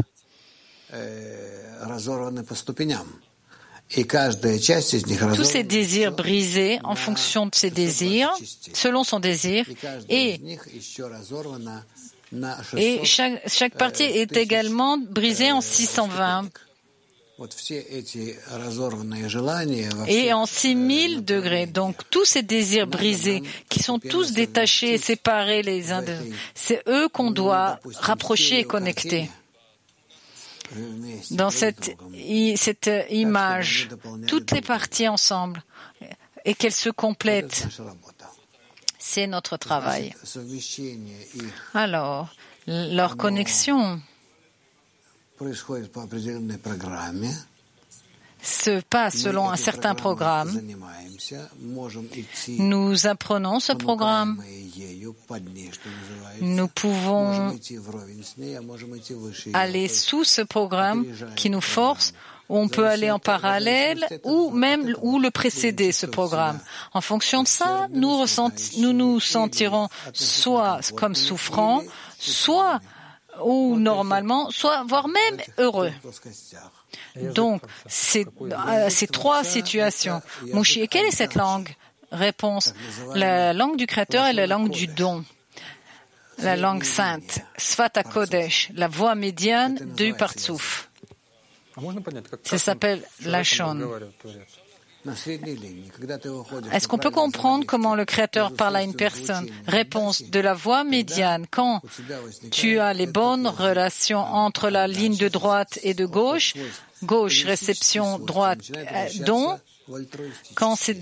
Tous ces désirs brisés en fonction de ses désirs, selon son désir, et chaque partie est également brisée en 620 et en 6000 degrés. Donc tous ces désirs brisés qui sont tous détachés et séparés les uns d'eux, c'est eux qu'on doit rapprocher et connecter. Dans cette image, toutes les parties ensemble et qu'elles se complètent. c'est notre travail. Alors, leur connexion se passe selon un certain programme. Nous apprenons ce programme. Nous pouvons aller sous ce programme qui nous force, ou on peut aller en parallèle, ou même ou le précéder, ce programme. En fonction de ça, nous nous sentirons soit comme souffrants, soit ou normalement, soit voire même heureux. Donc, c'est trois situations. Mouchi, et quelle est cette langue? Réponse, la langue du Créateur et la langue du don. La langue sainte, Sfat HaKodesh, la voix médiane du Partsouf. Ça s'appelle Lachon. Est-ce qu'on peut comprendre comment le Créateur parle à une personne? Réponse, de la voie médiane. Quand tu as les bonnes relations entre la ligne de droite et de gauche, gauche, réception, droite, don, quand ces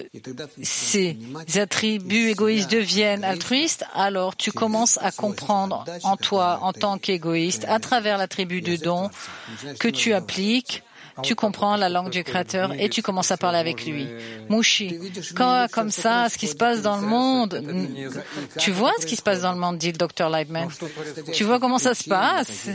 attributs égoïstes deviennent altruistes, alors tu commences à comprendre en toi, en tant qu'égoïste, à travers l'attribut de don que tu appliques, tu comprends la langue du Créateur et tu commences à parler avec lui. Mouchi, quand comme ça, ce qui se passe dans le monde, tu vois ce qui se passe dans le monde, dit le Dr Lightman. Tu vois comment ça se passe?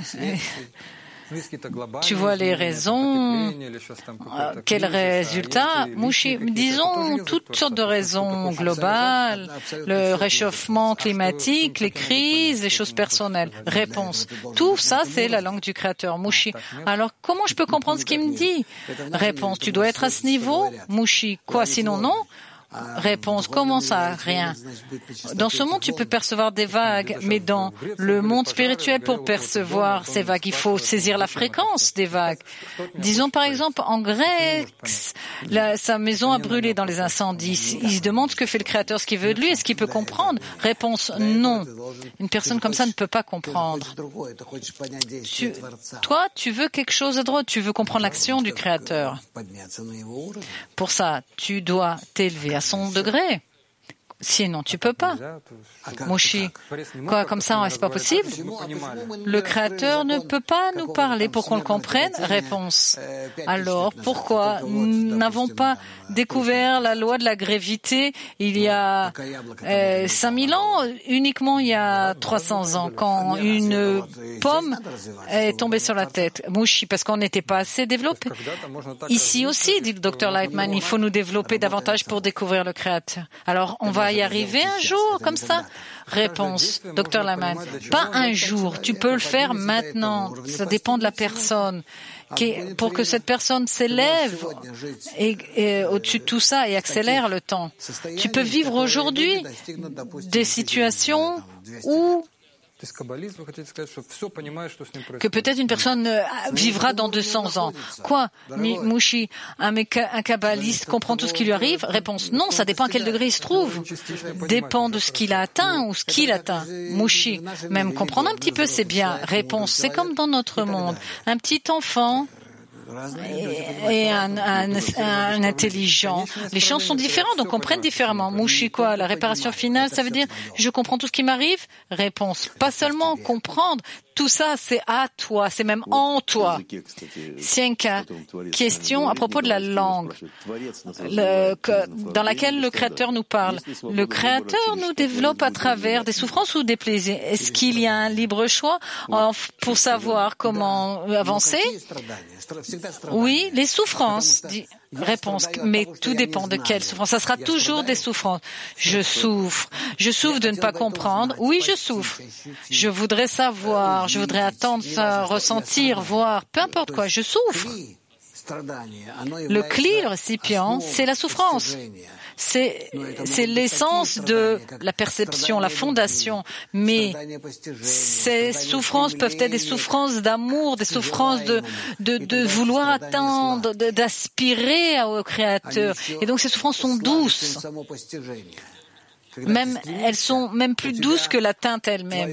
Tu vois les raisons, quels résultats? Mouchi, disons toutes sortes de raisons globales, le réchauffement climatique, les crises, les choses personnelles. Réponse, tout ça c'est la langue du Créateur. Mouchi, alors comment je peux comprendre ce qu'il me dit? Réponse, tu dois être à ce niveau? Mouchi, quoi sinon non? Réponse, comment ça? Rien. Dans ce monde, tu peux percevoir des vagues, mais dans le monde spirituel, pour percevoir ces vagues, il faut saisir la fréquence des vagues. Disons par exemple, en Grèce, sa maison a brûlé dans les incendies. Il se demande ce que fait le Créateur, ce qu'il veut de lui, est-ce qu'il peut comprendre? Réponse, non. Une personne comme ça ne peut pas comprendre. Toi, tu veux quelque chose de droit, tu veux comprendre l'action du Créateur. Pour ça, tu dois t'élever à son degré. Sinon, tu peux pas. Mouchi, quoi, comme ça, c'est pas possible? Le Créateur ne peut pas nous parler pour qu'on le comprenne? Réponse. Alors, pourquoi nous n'avons pas découvert la loi de la gravité il y a 5000 ans, uniquement il y a 300 ans, quand une pomme est tombée sur la tête? Mouchi, parce qu'on n'était pas assez développé. Ici aussi, dit le Dr Lightman, il faut nous développer davantage pour découvrir le Créateur. Alors, on va y arriver un jour, comme ça? Réponse, Dr Lightman, pas un jour, tu peux le faire maintenant. Ça dépend de la personne. Pour que cette personne s'élève et au-dessus de tout ça et accélère le temps. Tu peux vivre aujourd'hui des situations où que peut-être une personne vivra dans 200 ans. Quoi? Mouchi, un kabbaliste comprend tout ce qui lui arrive? Réponse, non, ça dépend à quel degré il se trouve. Dépend de ce qu'il a atteint ou ce qu'il atteint. Mouchi, même comprendre un petit peu, c'est bien. Réponse, c'est comme dans notre monde. Un petit enfant et un intelligent. Les champs sont différents, donc comprennent différemment. Mouchi, quoi? La réparation finale, ça veut dire je comprends tout ce qui m'arrive? Réponse, pas seulement comprendre, tout ça c'est à toi, c'est même en toi. Sienka, question à propos de la langue dans laquelle le Créateur nous parle. Le Créateur nous développe à travers des souffrances ou des plaisirs. Est-ce qu'il y a un libre choix pour savoir comment avancer? Oui, les souffrances. Réponse, mais tout dépend de quelle souffrance. Ça sera toujours des souffrances. Je souffre de ne pas comprendre. Oui, je souffre. Je voudrais savoir, je voudrais attendre ça, ressentir, voir, peu importe quoi, je souffre. Le cli, le récipient, c'est la souffrance. C'est l'essence de la perception, la fondation. Mais ces souffrances peuvent être des souffrances d'amour, des souffrances de vouloir attendre, d'aspirer au Créateur. Et donc ces souffrances sont douces. Même, elles sont même plus douces que la teinte elle-même.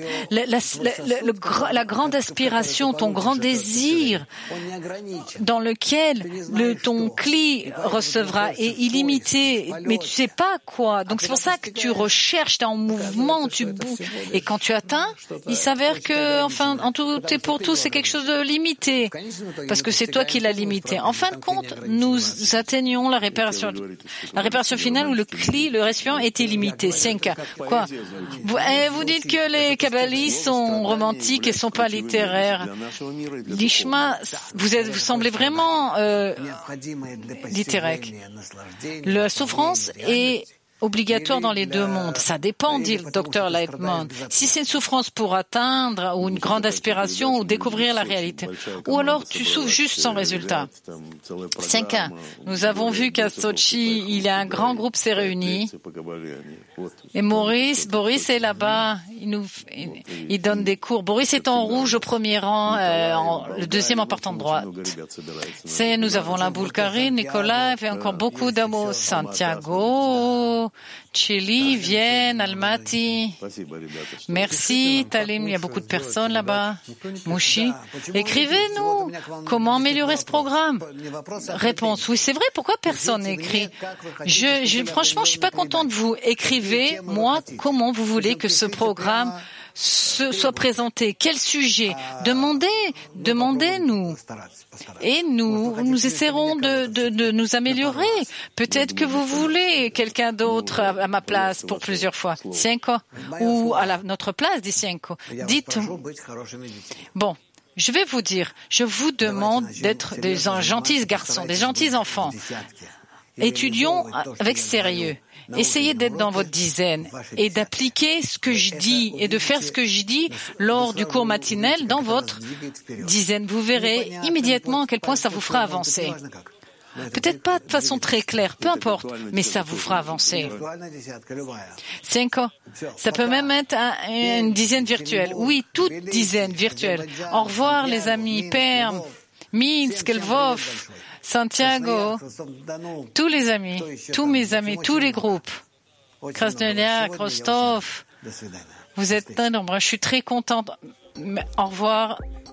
La grande aspiration, ton grand désir dans lequel ton cli recevra est illimité, mais tu sais pas quoi. Donc c'est pour ça que tu recherches, t'es en mouvement, tu bouges. Et quand tu atteins, il s'avère que, enfin, en tout et pour tout, c'est quelque chose de limité. Parce que c'est toi qui l'as limité. En fin de compte, nous atteignons la réparation finale où le cli, le récipient, est illimité. Cinq. Quoi? Vous dites que les kabbalistes sont romantiques et sont pas littéraires. Lishma, vous semblez vraiment littéraire. La souffrance est obligatoire dans les deux mondes. Ça dépend, dit le docteur Lightman. Si c'est une souffrance pour atteindre ou une grande aspiration ou découvrir la réalité. Ou alors tu souffres juste sans résultat. 5. Nous avons vu qu'à Sochi, il y a un grand groupe s'est réuni. Et Boris est là-bas. Il donne des cours. Boris est en rouge au premier rang, le deuxième en partant de droite. Nous avons la Bulgarie, Nicolas, et encore beaucoup d'amour. Santiago, Chili, Vienne, Almaty. Merci, Talim, il y a beaucoup de personnes là-bas. Mouchi. Écrivez-nous. Comment améliorer ce programme? Réponse. Oui, c'est vrai. Pourquoi personne n'écrit? Franchement, je suis pas contente de vous. Écrivez-moi comment vous voulez que ce programme soit présenté. Quel sujet? Demandez-nous. Et nous essaierons de nous améliorer. Peut-être que vous voulez quelqu'un d'autre à ma place pour plusieurs fois. Cinco. Ou à notre place, dit Cinco. Dites. Bon. Je vais vous dire, je vous demande d'être des gentils garçons, des gentils enfants. Étudions avec sérieux. Essayez d'être dans votre dizaine et d'appliquer ce que je dis et de faire ce que je dis lors du cours matinel dans votre dizaine. Vous verrez immédiatement à quel point ça vous fera avancer. Peut-être pas de façon très claire, peu importe, mais ça vous fera avancer. 5 ans. Ça peut même être une dizaine virtuelle. Oui, toute dizaine virtuelle. Au revoir les amis, Perm, Minsk, Lvov, Santiago, tous les amis, tous mes amis, tous les groupes. Krasnoyarsk, Rostov. Vous êtes un nombre. Je suis très contente. Au revoir.